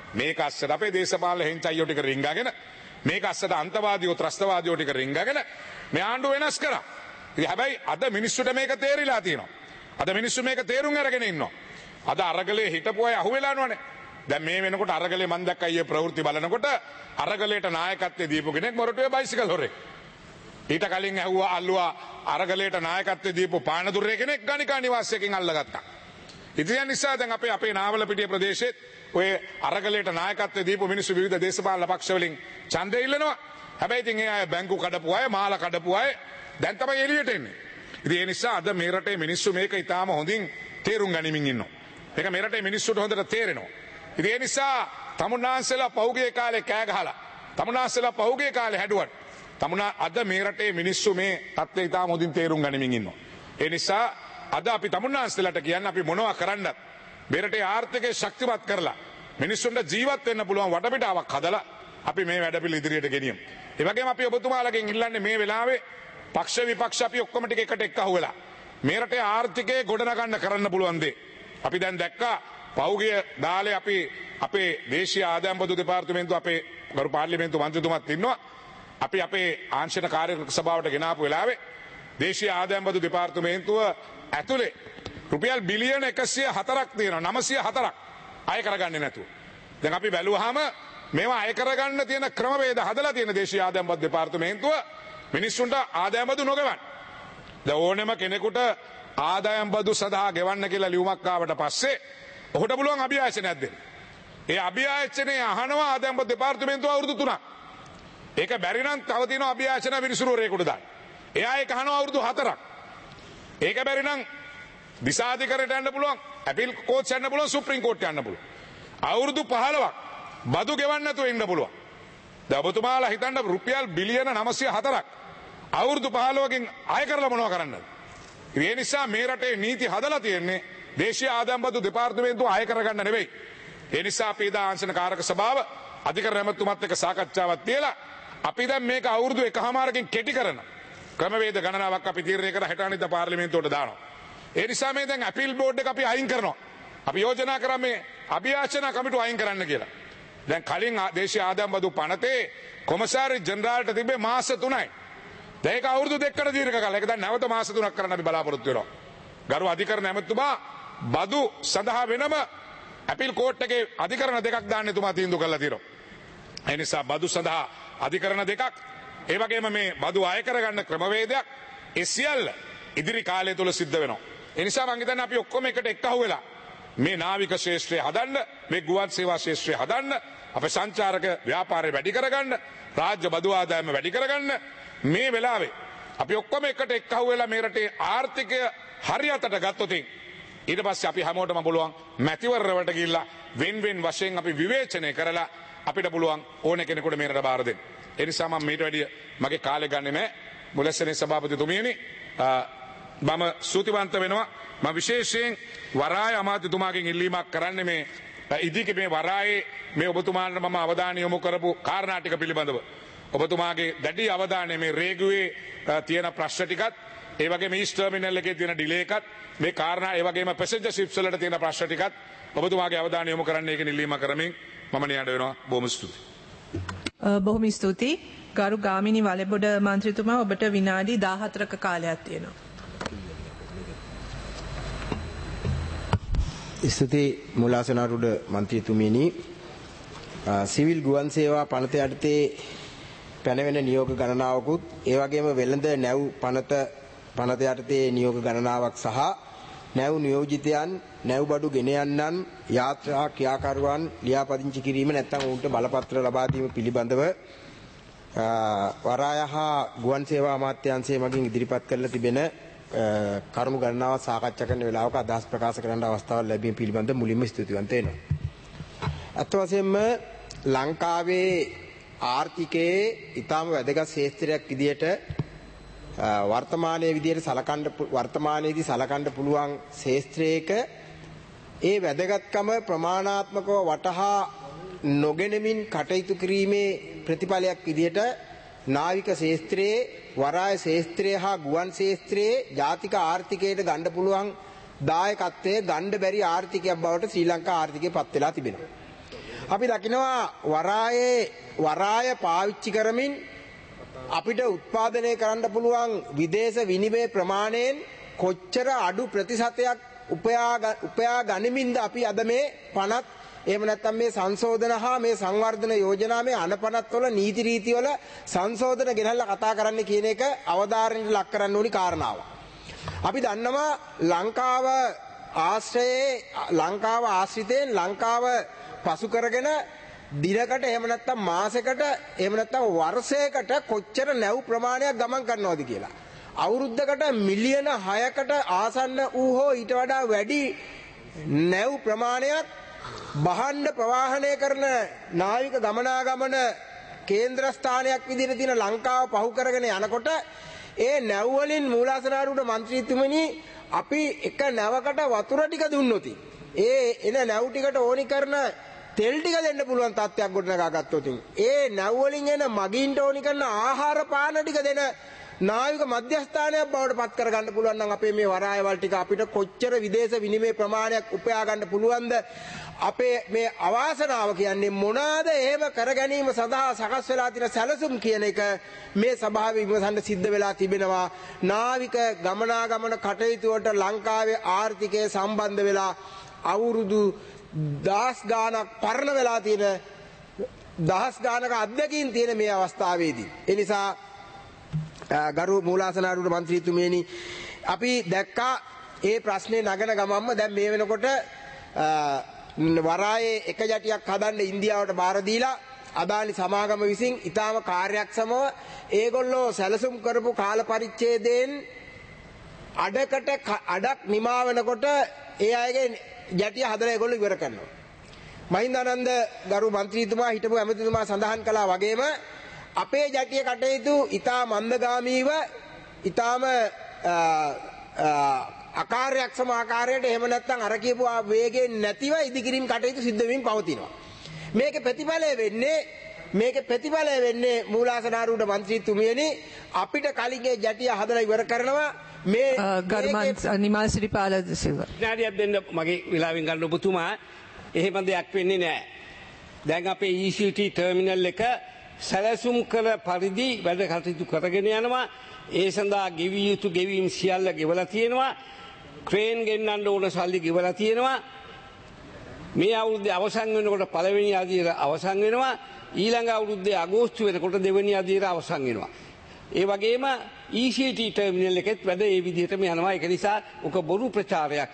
මේක අස්සට අපේ දේශපාලන හෙන්චයියෝ ටික රිංගගෙන මේක අස්සට අන්තවාදියෝ ත්‍රස්තවාදියෝ ටික රිංගගෙන මේ ආණ්ඩුව වෙනස් කරා. ඉතින් හැබැයි අද මිනිස්සුන්ට මේක තේරිලා තියෙනවා. අද මිනිස්සු මේක තේරුම් අරගෙන ඉන්නවා. අද අරගලේ හිටපු අය අහුවෙලා යනවනේ. දැන් මේ වෙනකොට අරගලේ මන් දැක්ක අයියේ ප්‍රවෘත්ති බලනකොට අරගලේට නායකත්වයේ දීපු කෙනෙක් මොරටුවේ බයිසිකල් හොරෙක්. ඊට කලින් ඇහුවා අල්ලුවා අරගලේට නායකත්වයේ දීපු පානදුරේ කෙනෙක් ගණිකා නිවාසයකින් අල්ලගත්තා. ඉතින් නිසා දැන් අපේ අපේ නාවලපිටිය ප්‍රදේශයේ ඔය අරගලේට නායකත්වයේ දීපු මිනිස්සු විවිධ දේශපාලන පක්ෂ වලින් ඡන්දය ඉල්ලනවා. හැබැයි ඉතින් ඒ අය බැංකු කඩපු අය මාල කඩපු අය දැන් තමයි එළියට එන්නේ. ඉතින් ඒ නිසා අද මේ රටේ මිනිස්සු මේක ඊටාම හොඳින් තේරුම් ගනිමින් ඉන්නවා. මේක මේ රටේ මිනිස්සුන්ට හොඳට තේරෙනවා. ඉතින් ඒ නිසා තමුන්නාන්සලා පහුගිය කාලේ කෑ ගහලා තමුන්නාන්සලා පහුගිය කාලේ හැදුවට තමුන්නා අද මේ රටේ මිනිස්සු මේ තත්ත්වය ඊටාම හොඳින් තේරුම් ගනිමින් ඉන්නවා. ඒ නිසා අද අපි තමුන්නාන්සලාට කියන්නේ අපි මොනවා කරන්නද මේ රටේ ආර්ථිකය ශක්තිමත් කරලා මිනිස්සුන්ට ජීවත් වෙන්න පුළුවන් වටපිටාවක් හදලා අපි මේ වැඩපිළිවෙල ඉදිරියට ගෙනියමු. ඒ වගේම අපි ඔබතුමාලගෙන් ඉල්ලන්නේ මේ වෙලාවේ පක්ෂ විපක්ෂ අපි ඔක්කොම ටික එකට එක්කහුව වෙලා මේ රටේ ආර්ථිකය ගොඩනගන්න කරන්න පුළුවන් දේ. අපි දැන් දැක්කා පෞගිය දාලේ අපි අපේ දේශීය ආදායම් බදු දෙපාර්තමේන්තුව අපේ ගරු පාර්ලිමේන්තු මන්ත්‍රීතුමත් ඉන්නවා. අපි අපේ ආංශික කාර්යකාරක සභාවට ගෙනාපු වෙලාවේ දේශීය ආදායම් බදු දෙපාර්තමේන්තුව ඇතුලේ රුපියල් බිලියන එකසිය හතරක් තියෙනවා. නවසිය හතරක් අය කරගන්නේ නැතුව. දැන් අපි බැලුවාම මේවා අය කරගන්න තියෙන ක්‍රමවේද හදලා තියෙන දේශීය ආදායම් බදු දෙපාර්තමේන්තුව මිනිස්සුන්ට ආදායම් බදු නොගෙවන්න. දැන් ඕනෙම කෙනෙකුට ආදායම් බදු සඳහා ගෙවන්න කියලා ලියුමක් ආවට පස්සේ ඔහුට පුළුවන් අභියාචනයක් දෙන්න. ඒ අභියාචනය අහනවා ආදායම් බදු දෙපාර්තමේන්තුව අවුරුදු තුනක්. ඒක බැරි නම් තව තියෙනවා අභියාචන විනිසුරුවරයෙකුට දාන්න. එයා ඒක අහනවා අවුරුදු හතරක්. ඒක බැරි නම් දිසාධිකරණයට යන්න පුළුවන්, අපීල් කෝට්ටුවට යන්න පුළුවන්, සුප්‍රීම කෝට්ටුවට යන්න පුළුවන්. අවුරුදු පහළොවක් බදු ගෙවන්න නැතුව ඉන්න පුළුවන්. දැන් ඔබතුමාලා හිතන්න රුපියල් බිලියන නවසිය හතරක් අවුරුදු පහළොවකින් අය කරලා මොනව කරන්නද? ඒ නිසා මේ රටේ නීති හදලා තියෙන්නේ දේශීය ආදායම් බදු දෙපාර්තමේන්තුව අය කරගන්න නෙවෙයි. ඒ නිසා අපි දා ආංශන කාරක සභාව අධිකරණ ඇමතුමත් එක්ක සාකච්ඡාවක් තියලා අපි දැන් මේක අවුරුදු එකහමාරකින් කෙටි කරන ක්‍රමවේද ගණනාවක් අපි තීරණය කර හෙට අනිද්දා පාර්ලිමේන්තුවට දානවා. ඒ නිසා මේ දැන් අපීල් බෝඩ් එක අපි අයින් කරනවා. අපි යෝජනා කරා මේ අභියාචන කමිටුව අයින් කරන්න කියලා. දැන් කලින් දේශීය ආදායම් බදු පනතේ කොමසාරි ජෙනරාල්ට තිබ්බේ මාස තුනයි. දැන් ඒක අවුරුදු දෙකකට දීර්ඝ කාලයක්. ඒක දැන් නැවත මාස තුනක් කරන්න අපි බලාපොරොත්තු වෙනවා. ගරු අධිකරණ ඇමතුමා බදු සඳහා වෙනම අපීල් කෝට් එකේ අධිකරණ දෙකක් දාන්න එතුමා තීන්දුව කළා තියෙනවා. ඒ නිසා බදු සඳහා අධිකරණ දෙකක්, ඒ වගේම මේ බදු අය කරගන්න ක්‍රමවේදයක් ඒ සියල්ල ඉදිරි කාලය තුල සිද්ධ වෙනවා. ඒ නිසා මම හිතන්නේ අපි ඔක්කොම එකට එක්කහුව වෙලා මේ නාවික ශේෂ්ත්‍රය හදන්න, මේ ගුවන් සේවා ශේෂ්ත්‍රය හදන්න, අපේ සංචාරක ව්‍යාපාරය වැඩි කරගන්න, රාජ්‍ය බදු ආදායම වැඩි කරගන්න මේ වෙලාවේ අපි ඔක්කොම එකට එක්කහුව වෙලා මේ රටේ ආර්ථිකය හරියටට ගත්තොත් ඊට පස්සේ අපි හැමෝටම පුළුවන් මැතිවරණවලට ගිහිල්ලා වෙන් වෙන් වශයෙන් අපි විවේචනය කරලා අපිට පුළුවන් ඕන කෙනෙකුට මේ රට බාර දෙන්න. ඒ නිසා මම මේට වැඩිය මගේ කාලය ගන්නෙ නැහැ. මුලස්සනේ සභාපතිතුමියනි මම ස්තුතිවන්ත වෙනවා. මම විශේෂයෙන් වරාය අමාත්‍යතුමාගෙන් ඉල්ලීමක් කරන්නේ මේ ඉදිකේ මේ වරායේ මේ ඔබතුමාට මම අවධානය යොමු කරපු කාරණා ටික පිළිබඳව. ඔබතුමාගේ දැඩි අවධානය මේ රේගුවේ තියෙන ප්‍රශ්න ටිකත්, ඒ වගේම ඊස්ට් ටර්මිනල් එකේ තියෙන ඩිලේ එකත්, මේ කාරණා ඒ වගේම පැසෙන්ජර් ෂිප්ස් වලට තියෙන ප්‍රශ්න ටිකත් ඔබතුමාගේ අවධානය යොමු කරන්න ඒක ඉල්ලීම කරමින් මම නිහඬ වෙනවා. බොහොම ස්තුතියි. බොහොම ස්තුතියි. ගරු ගාමිණී වලබොඩ මන්ත්‍රීතුමා ඔබට විනාඩි දාහතරක කාලයක් තියෙනවා. ස්තුති මුලාසනාරුඩ මන්ත්‍රීතුමියනි. සිවිල් ගුවන් සේවා පනත යටතේ පැනවෙන නියෝග ගණනාවකුත්, ඒ වගේම වෙළඳ නැව් පනත පනත යටතේ නියෝග ගණනාවක් සහ නැව් නියෝජිතයන්, නැව් බඩු ගෙන යන්නන්, යාත්‍රා ක්‍රියාකරුවන් ලියාපදිංචි කිරීම නැත්නම් උන්ට බලපත්‍ර ලබා දීම පිළිබඳව වරාය හා ගුවන් සේවා අමාත්‍යාංශය මගින් ඉදිරිපත් කරලා තිබෙන කරුණු ගණනාවක් සාකච්ඡා කරන වෙලාවක අදහස් ප්‍රකාශ කරන්න අවස්ථාවක් ලැබීම පිළිබඳව මුලින්ම ස්තුතිවන්ත වෙනවා. අත් වශයෙන්ම ලංකාවේ ආර්ථිකයේ ඊටම වැදගත් ක්ෂේත්‍රයක් විදියට වර්තමානයේ විදියට සලකන්න වර්තමානයේදී සලකන්න පුළුවන් ක්ෂේත්‍රයක ඒ වැදගත්කම ප්‍රමාණාත්මකව වටහා නොගෙනමින් කටයුතු කිරීමේ ප්‍රතිඵලයක් විදියට නාවික ක්ෂේත්‍රයේ, වරාය ක්ෂේත්‍රයේ හා ගුවන් ක්ෂේත්‍රයේ ජාතික ආර්ථිකයට ගන්න පුළුවන් දායකත්වයේ ගන්න බැරි ආර්ථිකයක් බවට ශ්‍රී ලංකා ආර්ථිකය පත් වෙලා තිබෙනවා. අපි දකිනවා වරායේ වරාය පාවිච්චි කරමින් අපිට උත්පාදනය කරන්න පුළුවන් විදේශ විනිමය ප්‍රමාණයෙන් කොච්චර අඩු ප්‍රතිශතයක් උපයා උපයා ගනිමින්ද අපි අද මේ පනත් එහෙම නැත්නම් මේ සංශෝධන හා මේ සංවර්ධන යෝජනා මේ අනපනත් වල නීති රීති වල සංශෝධන ගෙනල්ලා කතා කරන්න කියන එක අවධාරණයට ලක් කරන්න ඕනි කාරණාවක්. අපි දන්නවා ලංකාව ආශ්‍රයේ ලංකාව ආශ්‍රිතයෙන් ලංකාව පසු කරගෙන දිනකට එහෙම නැත්නම් මාසයකට එහෙම නැත්නම් වර්ෂයකට කොච්චර නැව් ප්‍රමාණයක් ගමන් කරනවද කියලා. අවුරුද්දකට මිලියන හයකට ආසන්න වූ හෝ ඊට වඩා වැඩි නැව් ප්‍රමාණයක් බහණ්ඩ ප්‍රවාහනය කරන නාවික ගමනාගමන කේන්ද්‍රස්ථානයක් විදිහට තියෙන ලංකාව පහු කරගෙන යනකොට ඒ නැව් වලින් මූලාසනාරූඪ മന്ത്രിතුමනි අපි එක නැවකට වතුර ටික දුන්නොත් ඒ එන නැව් ටිකට ඕනි කරන තෙල් ටික දෙන්න පුළුවන් තත්ත්වයක් ගොඩනගා ගත්තොත් ඒ නැව් වලින් එන මගින්ට ඕනි කරන ආහාර පාන ටික දෙන නාවික මධ්‍යස්ථානයක් බවට පත් කර ගන්න පුළුවන් නම් අපේ මේ වරායවල් ටික අපිට කොච්චර විදේශ විනිමය ප්‍රමාණයක් උපයා ගන්න පුළුවන්ද අපේ මේ අවාසනාව කියන්නේ මොනවාද එහෙම කර ගැනීම සඳහා සකස් වෙලා තියෙන සැලසුම් කියන එක මේ සභාවේ විමසන්න සිද්ධ වෙලා තිබෙනවා. නාවික ගමනාගමන කටයුතු වලට ලංකාවේ ආර්ථිකය සම්බන්ධ වෙලා අවුරුදු දහස් ගාණක් පරණ වෙලා තියෙන දහස් ගාණක අත්දැකීම් තියෙන මේ අවස්ථාවේදී ඒ නිසා ගරු මූලාසනාරූඪ മന്ത്രിතුමියනි අපි දැක්කා ඒ ප්‍රශ්නේ නගන ගමන්ම දැන් මේ වෙනකොට වරායේ එක ජටියක් හදන්න ඉන්දියාවට බාර දීලා අදානි සමාගම විසින් ඊටාම කාර්යක්ෂමව ඒගොල්ලෝ සැලසුම් කරපු කාල පරිච්ඡේදයෙන් අඩකට අඩක් නිමා වෙනකොට ඒ අයගේ ජටිය හදලා ඒගොල්ලෝ ඉවර කරනවා. මහින්දානන්ද ගරු മന്ത്രിතුමා හිටපු ඇමතිතුමා සඳහන් කළා වගේම අපේ ජටිය කටයුතු ඊටා මන්දගාමීව ඊටාම අකාර්යක්ෂම ආකාරයට එහෙම නැත්නම් අර කියපු වේගයෙන් නැතිව ඉදිකිරීම කටයුතු සිද්ධ වෙමින් පවතිනවා. මේකේ ප්‍රතිඵලය වෙන්නේ මේකේ ප්‍රතිඵලය වෙන්නේ මූලාසනාරූඪ മന്ത്രിතුමියනි අපිට කලින් ඒ ජටිය හදලා ඉවර කරනවා මේ ගර්මන් නිමල් සිරිපාල සිල්ව. විනාඩියක් දෙන්න මගේ වෙලාවෙන් ගන්න ඔබතුමා එහෙම දෙයක් වෙන්නේ නැහැ. දැන් අපේ E C T ටර්මිනල් එක සැලසුම් කළ පරිදි වැඩ කටයුතු කරගෙන යනවා. ඒ සඳහා ගෙවිය යුතු ගෙවීම් සියල්ල ගෙවලා තියෙනවා. ක්‍රේන් ගෙන්නන්න ඕන සල්ලි ගෙවලා තියෙනවා. මේ අවුරුද්දේ අවසන් වෙනකොට පළවෙනි අදියර අවසන් වෙනවා. ඊළඟ අවුරුද්දේ අගෝස්තු වෙනකොට දෙවෙනි අදියර අවසන් වෙනවා. ඒ වගේම E C T ටර්මිනල් එකෙත් වැඩ ඒ විදිහටම යනවා. ඒක නිසා ඔක බොරු ප්‍රචාරයක්.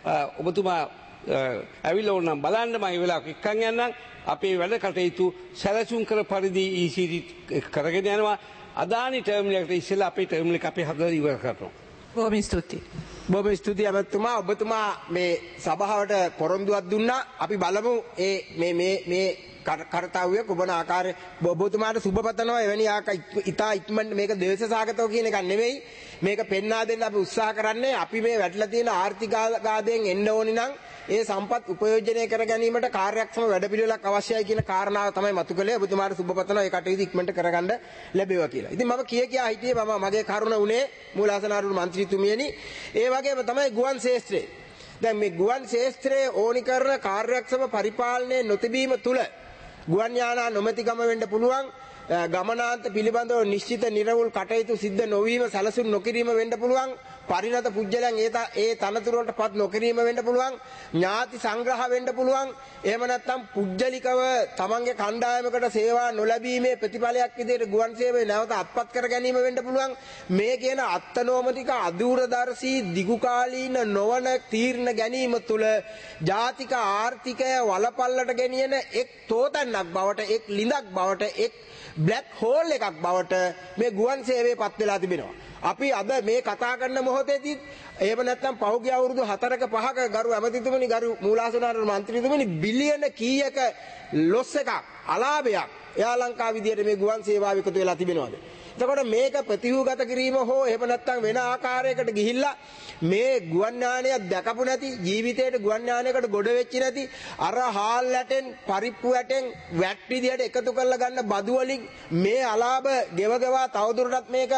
ඔබතුමා ඇවිල්ලා ඕනම් බලන්න මම ඒ වෙලාවක එක්කන් යන්නම්. අපේ වැඩ කටයුතු සැලසුම් කර පරිදි E C T කරගෙන යනවා. අදානි ටර්මිනල් එකට ඉස්සෙල්ලා අපේ ටර්මිනල් එක අපි හදලා ඉවර කරනවා. බොහොම ස්තුතියි. බොහොම ස්තුතියි අමතුමා ඔබතුමා මේ සභාවට පොරොන්දුවක් දුන්නා. අපි බලමු ඒ මේ මේ මේ කර්තව්‍ය කුමන ආකාරයේ ඔබතුමාට සුබ පතනවා. එවැනි ඉතා ඉක්මනට මේක දේශසාගතව කියන එක නෙවෙයි. මේක පෙන්වා දෙන්න අපි උත්සාහ කරන්නේ අපි මේ වැටලා තියෙන ආර්ථික ආഘාතයෙන් එන්න ඕනි නම් ඒ සම්පත් උපයෝජනය කර ගැනීමට කාර්යක්ෂම වැඩපිළිවෙලක් අවශ්‍යයි කියන කාරණාව තමයි මතු කළේ. ඔබතුමාට සුබ පතනවා ඒ කටයුතු ඉක්මනට කරගන්න ලැබේවා කියලා. ඉතින් මම කිය කියා හිටියේ මම මගේ කරුණ උනේ මූලාසනාරූඪ മന്ത്രിතුමියනි. ඒ වගේම තමයි ගුවන් ශාස්ත්‍රය. දැන් මේ ගුවන් ශාස්ත්‍රයේ ඕනි කරන කාර්යක්ෂම පරිපාලනයේ නොතිබීම තුල ගුවන් යානා නොමැතිකම වෙන්න පුළුවන්. ගමනාන්ත පිළිබඳව නිශ්චිත නිර්වුල් කටයුතු සිද්ධ නොවීම සැලසුම් නොකිරීම වෙන්න පුළුවන්. පරිණත පුජ්‍යලයන් ඒ ඒ තනතුරු වලටපත් නොකිරීම වෙන්න පුළුවන්. ඥාති සංග්‍රහ වෙන්න පුළුවන්. එහෙම නැත්නම් පුජ්‍යලිකව තමන්ගේ කණ්ඩායමකට සේවා නොලැබීමේ ප්‍රතිඵලයක් විදිහට ගුවන් සේවය නැවත අත්පත් කර ගැනීම වෙන්න පුළුවන්. මේ කියන අත්නෝමතික අදූරදර්ශී දිගුකාලීන නොවන තීරණ ගැනීම තුළ ජාතික ආර්ථිකය වලපල්ලට ගෙනියන එක් තෝතැන්නක් බවට එක් ලිඳක් බවට එක් බ්ලැක් හෝල් එකක් බවට මේ ගුවන් සේවය පත් වෙලා තිබෙනවා. අපි අද මේ කතා කරන මොහොතේදී එහෙම නැත්නම් පහුගිය අවුරුදු හතරක පහක ගරු ඇමතිතුමනි ගරු මූලාසනාරූඪ මන්ත්‍රීතුමනි බිලියන කීයක ලොස් එකක් අලාභයක් එයා ලංකාව විදියට මේ ගුවන් සේවාව එකතු වෙලා තිබෙනවද? එතකොට මේක ප්‍රතිව්‍යුහගත කිරීම හෝ එහෙම නැත්නම් වෙන ආකාරයකට ගිහිල්ලා මේ ගුවන් යානය දැකපු නැති ජීවිතේට ගුවන් යානයකට ගොඩ වෙච්ච නැති අර හාල් ඇටෙන් පරිප්පු ඇටෙන් වැට් විදියට එකතු කරලා ගන්න බදු වලින් මේ අලාභ ගෙවගෙවා තවදුරටත් මේක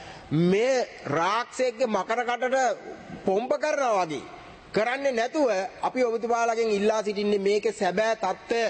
මේ රාක්ෂයෙක්ගේ මකර කටට පොම්ප කරනවා වගේ කරන්නේ නැතුව අපි ඔබතුමාලගෙන් ඉල්ලා සිටින්නේ මේකේ සැබෑ తত্ত্বය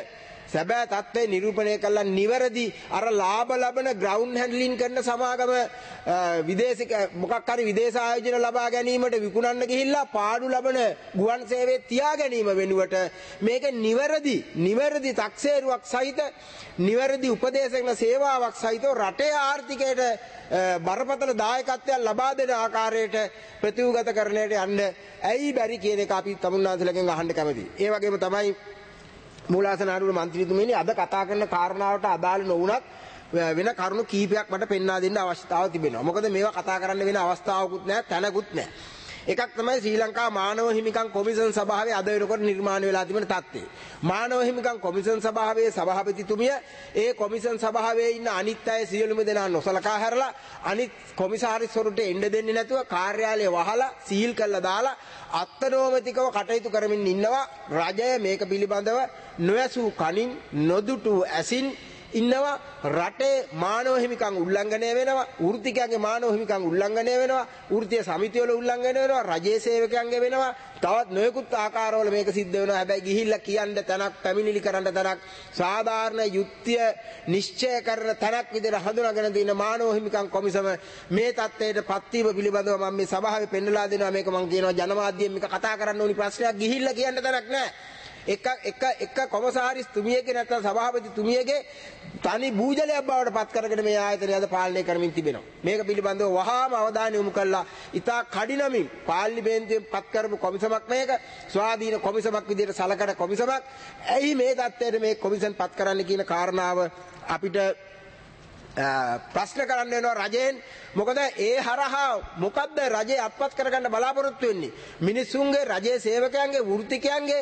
සැබෑ තත්ත්වය නිරූපණය කළා නිවැරදි අර ලාභ ලබන ග්‍රවුන්ඩ් හැන්ඩලින් කරන සමාගම විදේශික මොකක් හරි විදේශ ආයෝජන ලබා ගැනීමට විකුණන්න ගිහිල්ලා පාඩු ලබන ගුවන් සේවය තියා ගැනීම වෙනුවට මේක නිවැරදි නිවැරදි taxeeruවක් සහිත නිවැරදි උපදේශන සේවාවක් සහිතව රටේ ආර්ථිකයට බරපතල දායකත්වයක් ලබා දෙන ආකාරයට ප්‍රතිඋගත කරන්නට යන්න ඇයි බැරි කියන එක අපි තමුන්නාන්සලගෙන් අහන්න කැමතියි. ඒ වගේම තමයි මූලාසන ආණ්ඩුවේ മന്ത്രിතුමනි අද කතා කරන කාරණාවට අදාළ නොවුනත් වෙන කරුණු කීපයක් මට පෙන්වා දෙන්න අවශ්‍යතාවය තිබෙනවා. මොකද මේවා කතා කරන්න වෙන අවස්ථාවකුත් නැහැ, තැනකුත් නැහැ. එකක් තමයි ශ්‍රී ලංකා මානව හිමිකම් කොමිෂන් සභාවේ අද වෙනකොට නිර්මාණය වෙලා තිබෙන තත්ත්වය. මානව හිමිකම් කොමිෂන් සභාවේ සභාපතිතුමිය ඒ කොමිෂන් සභාවේ ඉන්න අනිත් අය සියලුම දෙනා නොසලකා හැරලා අනිත් කොමිසාරිස්වරුන්ට එන්න දෙන්නේ නැතුව කාර්යාලය වහලා සීල් කරලා දාලා අත්නෝමතිකව කටයුතු කරමින් ඉන්නවා. රජය මේක පිළිබඳව නොඇසූ කනින් නොදුටු ඇසින් ඉන්නවා. රටේ මානව හිමිකම් උල්ලංඝනය වෙනවා, වෘත්තිකයන්ගේ මානව හිමිකම් උල්ලංඝනය වෙනවා, වෘත්තීය සමිතිවල උල්ලංඝනය වෙනවා, රජයේ සේවකයන්ගේ වෙනවා, තවත් නොයෙකුත් ආකාරවල මේක සිද්ධ වෙනවා. හැබැයි ගිහිල්ලා කියන්න තැනක්, පැමිණිලි කරන්න තැනක්, සාධාරණ යුක්තිය නිශ්චය කරන තැනක් විදිහට හඳුනාගෙන තියෙන මානව හිමිකම් කොමිසම මේ තත්ත්වයට පත්වීම පිළිබඳව මම මේ සභාවේ පෙන්නලා දෙනවා. මේක මම කියනවා ජනමාධ්‍යයෙන් මේක කතා කරන්න ඕනි ප්‍රශ්නයක්. ගිහිල්ලා කියන්න තැනක් නැහැ. එක එක එක කොමසාරිස් තුමියගේ නැත්නම් සභාපති තුමියගේ තනි බූජලයක් බවට පත් කරගෙන මේ ආයතනය අද පාලනය කරමින් තිබෙනවා. මේක පිළිබඳව වහාම අවධානය යොමු කළා ඉතා කඩිනමින් පාර්ලිමේන්තුවෙන් පත් කරපු කොමිසමක් මේක ස්වාධීන කොමිසමක් විදිහට සලකන කොමිසමක්. ඇයි මේ தත්ත්වයට මේ කොමිසම් පත් කරන්න කියන කාරණාව අපිට ප්‍රශ්න කරන්න වෙනවා රජයෙන්. මොකද ඒ හරහා මොකද්ද රජය අත්පත් කරගන්න බලාපොරොත්තු වෙන්නේ? මිනිසුන්ගේ, රජයේ සේවකයන්ගේ, වෘත්තිකයන්ගේ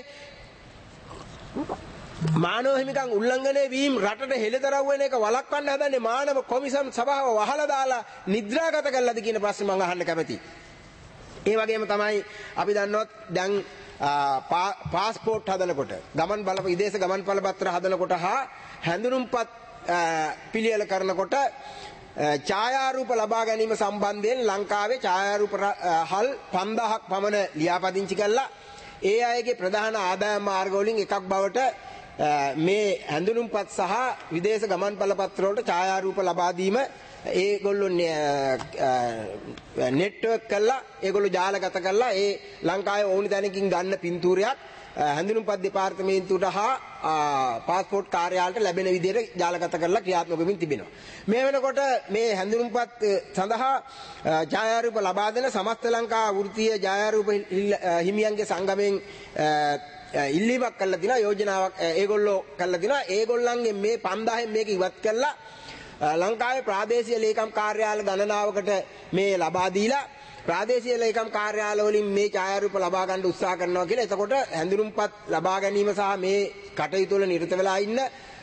මානව හිමිකම් උල්ලංඝනය වීම රටට හෙළිදරව් වෙන එක වළක්වන්න හදන්නේ මානව කොමිසම් සභාව වහලා දාලා නිද්‍රාගත කළාද කියන ප්‍රශ්නේ මම අහන්න කැමතියි. ඒ වගේම තමයි අපි දන්නවත් දැන් පාස්පෝර්ට් හදනකොට, ගමන් බල විදේශ ගමන් බලපත්‍ර හදනකොට හා හැඳුනුම්පත් පිළියෙල කරනකොට ඡායාරූප ලබා ගැනීම සම්බන්ධයෙන් ලංකාවේ ඡායාරූප හල් පන්දාහක් පමණ ලියාපදිංචි කළා. ඒ අයගේ ප්‍රධාන ආදායම් මාර්ග වලින් එකක් බවට මේ හැඳුනුම්පත් සහ විදේශ ගමන් බලපත්‍ර වලට ඡායාරූප ලබා දීම ඒගොල්ලෝ නෙට්වර්ක් කළා, ඒගොල්ලෝ ජාලගත කළා. ඒ ලංකාවේ ඕනි තැනකින් ගන්න පින්තූරයක් හැඳුනුම්පත් දෙපාර්තමේන්තුවට හා පාස්පෝර්ට් කාර්යාලයට ලැබෙන විදිහට ජාලගත කරලා ක්‍රියාත්මක වෙමින් තිබෙනවා. මේ වෙනකොට මේ හැඳුනුම්පත් සඳහා ඡායාරූප ලබා දෙන සමස්ත ලංකා වෘත්තීය ඡායාරූප හිමියන්ගේ සංගමයෙන් ඉල්ලීමක් කළා දිනා යෝජනාවක් ඒගොල්ලෝ කළා දිනා. ඒගොල්ලන්ගේ මේ පන්දාහෙන් මේක ඉවත් කළා ලංකාවේ ප්‍රාදේශීය ලේකම් කාර්යාල ගණනාවකට මේ ලබා දීලා ප්‍රාදේශීය ලේකම් කාර්යාල වලින් මේ ඡායාරූප ලබා ගන්න උත්සාහ කරනවා කියලා. එතකොට හැඳුනුම්පත් ලබා ගැනීම සහ මේ කටයුතු වල නිරත වෙලා ඉන්න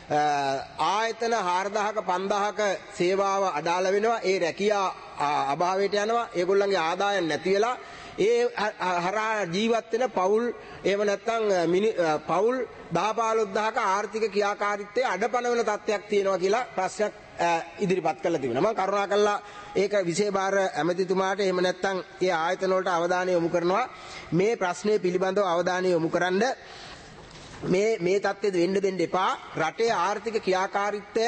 ආයතන හාරදාහක පන්දාහක සේවාව අඩාල වෙනවා. ඒ රැකියා අභාවයට යනවා. ඒගොල්ලන්ගේ ආදායම් නැති වෙලා ඒ හරහා ජීවත් වෙන පවුල් එහෙම නැත්නම් පවුල් දහ පහළොස් දහක ආර්ථික ක්‍රියාකාරීත්වයේ අඩපණ වෙන තත්ත්වයක් තියෙනවා කියලා ප්‍රශ්නයක් ඉදිරිපත් කළා තිබෙනවා. මම කරුණාකරලා ඒක විශේෂ ඇමතිතුමාට එහෙම නැත්නම් ඒ ආයතන වලට අවධානය යොමු කරනවා. මේ ප්‍රශ්නේ පිළිබඳව අවධානය යොමු කරන්න මේ මේ தත්ත්වෙද වෙන්න දෙන්න එපා. රටේ ආර්ථික ක්‍රියාකාරීත්වය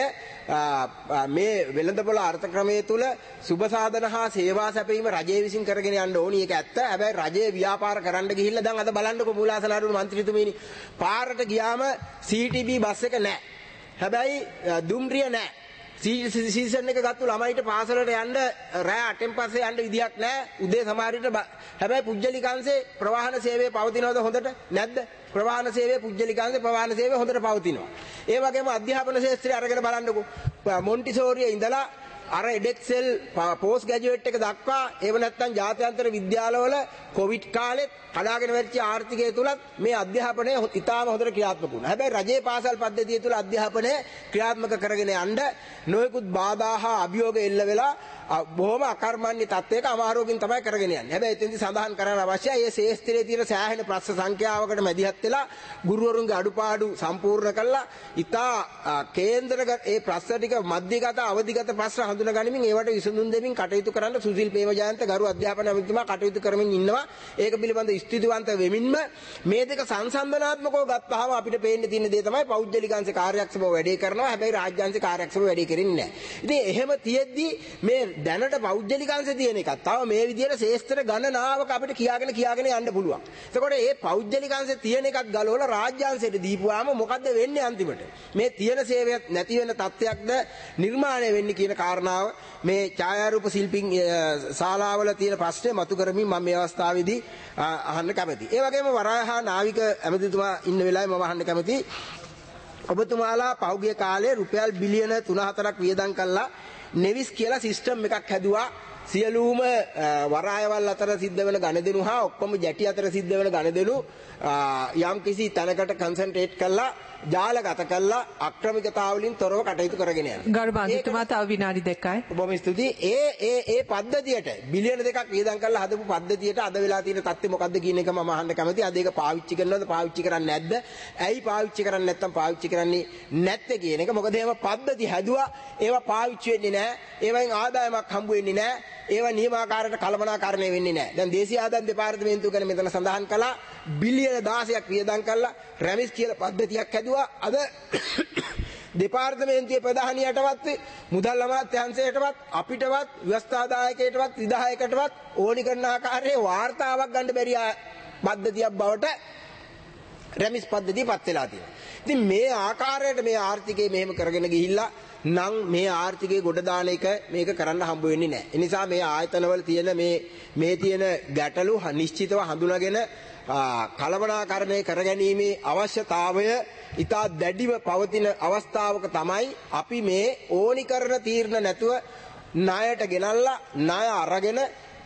මේ වෙළඳපොළ අර්ථ ක්‍රමයේ තුල සුබ සාධන හා සේවා සැපීම රජය විසින් කරගෙන යන්න ඕනි. ඒක ඇත්ත. හැබැයි රජයේ ව්‍යාපාර කරන්න ගිහිල්ලා දැන් අද බලන්නකො මූලාසන ආණ්ඩුවේ മന്ത്രിතුමීනි පාරට ගියාම සී ටී බී බස් එක නැහැ. හැබැයි දුම්රිය නැහැ. සීසන් එක ගත්තු ළමයිට පාසලට යන්න රෑ අටෙන් පස්සේ යන්න විදියක් නැහැ. උදේ සමහරවිට හැබැයි පුජ්‍යලිකාංශේ ප්‍රවාහන සේවය පවතිනවද හොඳට? නැද්ද? ප්‍රවාහන සේවය පුජ්‍යලිකාංශේ ප්‍රවාහන සේවය හොඳට පවතිනවා. ඒ වගේම අධ්‍යාපන ශාස්ත්‍රය අරගෙන බලන්නකෝ. මොන්ටිසෝරියේ ඉඳලා අර එඩෙක්සෙල් පෝස්ට් ග්‍රැජුවේට් එක දක්වා එහෙම නැත්නම් ජාත්‍යන්තර විද්‍යාලවල කොවිඩ් කාලෙත් කඩාගෙන වැටිච්ච ආර්ථිකය තුලත් මේ අධ්‍යාපනය ඉතාම හොඳට ක්‍රියාත්මක වුණා. හැබැයි රජයේ පාසල් පද්ධතිය තුල අධ්‍යාපනය ක්‍රියාත්මක කරගෙන යන්න නොයෙකුත් බාධා හා අභියෝග එල්ල වෙලා බොහොම අකර්මණ්‍ය තත්ත්වයක අමාරුවකින් තමයි කරගෙන යන්නේ. හැබැයි එතෙන්දි සඳහන් කරන්න අවශ්‍යයි මේ ශේෂ්ත්‍රයේ තියෙන සෑහෙන ප්‍රශ්න සංඛ්‍යාවකට මැදිහත් වෙලා ගුරුවරුන්ගේ අඩුපාඩු සම්පූර්ණ කළා. ඉතා කේන්ද්‍රගත ඒ ප්‍රශ්න ටික මධ්‍යගත අවධිගත ප්‍රශ්න හඳුනාගනිමින් ඒවට විසඳුම් දෙමින් කටයුතු කරන්න සුසිල් ප්‍රේමජයන්ත ගරු අධ්‍යාපන අමාත්‍යතුමා කටයුතු කරමින් ඉන්නවා. ඒක පිළිබඳ ස්තුතිවන්ත වෙමින්ම මේ දෙක සංසන්දනාත්මකව ගත්තාම අපිට පේන්න තියෙන දේ තමයි පෞද්ගලිකාංශ කාර්යක්ෂමව වැඩේ කරනවා. හැබැයි රාජ්‍යාංශ කාර්යක්ෂමව වැඩේ කරන්නේ නැහැ. ඉතින් එහෙම තියෙද්දි මේ දැනට පෞද්ගලිකාංශ තියෙන එකක් තව මේ විදිහට ශේෂ්ත්‍ර ගණනාවක අපිට කියාගෙන කියාගෙන යන්න පුළුවන්. එතකොට මේ පෞද්ගලිකාංශ තියෙන එකක් ගලවලා රාජ්‍යාංශයට දීපුවාම මොකද්ද වෙන්නේ අන්තිමට? මේ තියෙන සේවයක් නැති වෙන තත්ත්වයක්ද නිර්මාණය වෙන්නේ කියන කාරණාව මේ ඡායාරූප ශිල්පීන් ශාලාවල තියෙන ප්‍රශ්නේ මතු කරමින් මම මේ අවස්ථාවේදී අහන්න කැමතියි. ඒ වගේම වරායහා නාවික ඇමතිතුමා ඉන්න වෙලාවේ මම අහන්න කැමතියි. ඔබතුමාලා පහුගිය කාලේ රුපියල් බිලියන තුන හතරක් වියදම් කළා නෙවිස් කියලා සිස්ටම් එකක් හැදුවා. සියලුම වරායවල් අතර සිද්ධ වෙන ගණදෙනු හා ඔක්කොම ජැටි අතර සිද්ධ වෙන ගණදෙනු යම් කිසි තැනකට කන්සන්ට්‍රේට් කරලා ජාලගත කරලා අක්‍රමිකතාවලින් තොරව කටයුතු කරගෙන යනවා. ගරු මන්ත්‍රීතුමා තව විනාඩි දෙකයි. බොහොම ස්තුතියි. ඒ ඒ ඒ පද්ධතියට බිලියන දෙකක් වියදම් කරලා හදපු පද්ධතියට අද වෙලා තියෙන තත්ත්වය මොකද්ද කියන එක මම අහන්න කැමතියි. අද ඒක පාවිච්චි කරනවද පාවිච්චි කරන්නේ නැද්ද? ඇයි පාවිච්චි කරන්නේ නැත්නම් පාවිච්චි කරන්නේ නැත්තේ කියන එක. මොකද එහෙම පද්ධති හැදුවා ඒවා පාවිච්චි වෙන්නේ නැහැ. ඒවෙන් ආදායමක් හම්බ වෙන්නේ නැහැ. ඒවා නියමාකාරයට කළමනාකරණය වෙන්නේ නැහැ. දැන් දේශීය ආදායම් දෙපාර්තමේන්තුව ගැන මෙතන සඳහන් කළා බිලියන දහසක් වියදම් කරලා රැමිස් කියලා පද්ධතියක් හැදුවා. අද දෙපාර්තමේන්තුවේ ප්‍රධානියටවත් මුදල් අමාත්‍යාංශයටවත් අපිටවත් ව්‍යවස්ථාදායකයටවත් විධායකයටවත් ඕනි කරන ආකාරයේ වාර්තාවක් ගන්න බැරි පද්ධතියක් බවට රැමිස් පද්ධතිය පත් වෙලා තියෙනවා. ඉතින් මේ ආකාරයට මේ ආර්ථිකය මෙහෙම කරගෙන ගිහිල්ලා නම් මේ ආර්ථිකයේ ගොඩ දාන එක මේක කරන්න හම්බ වෙන්නේ නැහැ. ඒ නිසා මේ ආයතනවල තියෙන මේ මේ තියෙන ගැටලු නිශ්චිතව හඳුනාගෙන කළමනාකරණය කරගැනීමේ අවශ්‍යතාවය ඉතා දැඩිව පවතින අවස්ථාවක තමයි අපි මේ ඕනි කරන තීරණ නැතුව ණයට ගෙනල්ලා ණය අරගෙන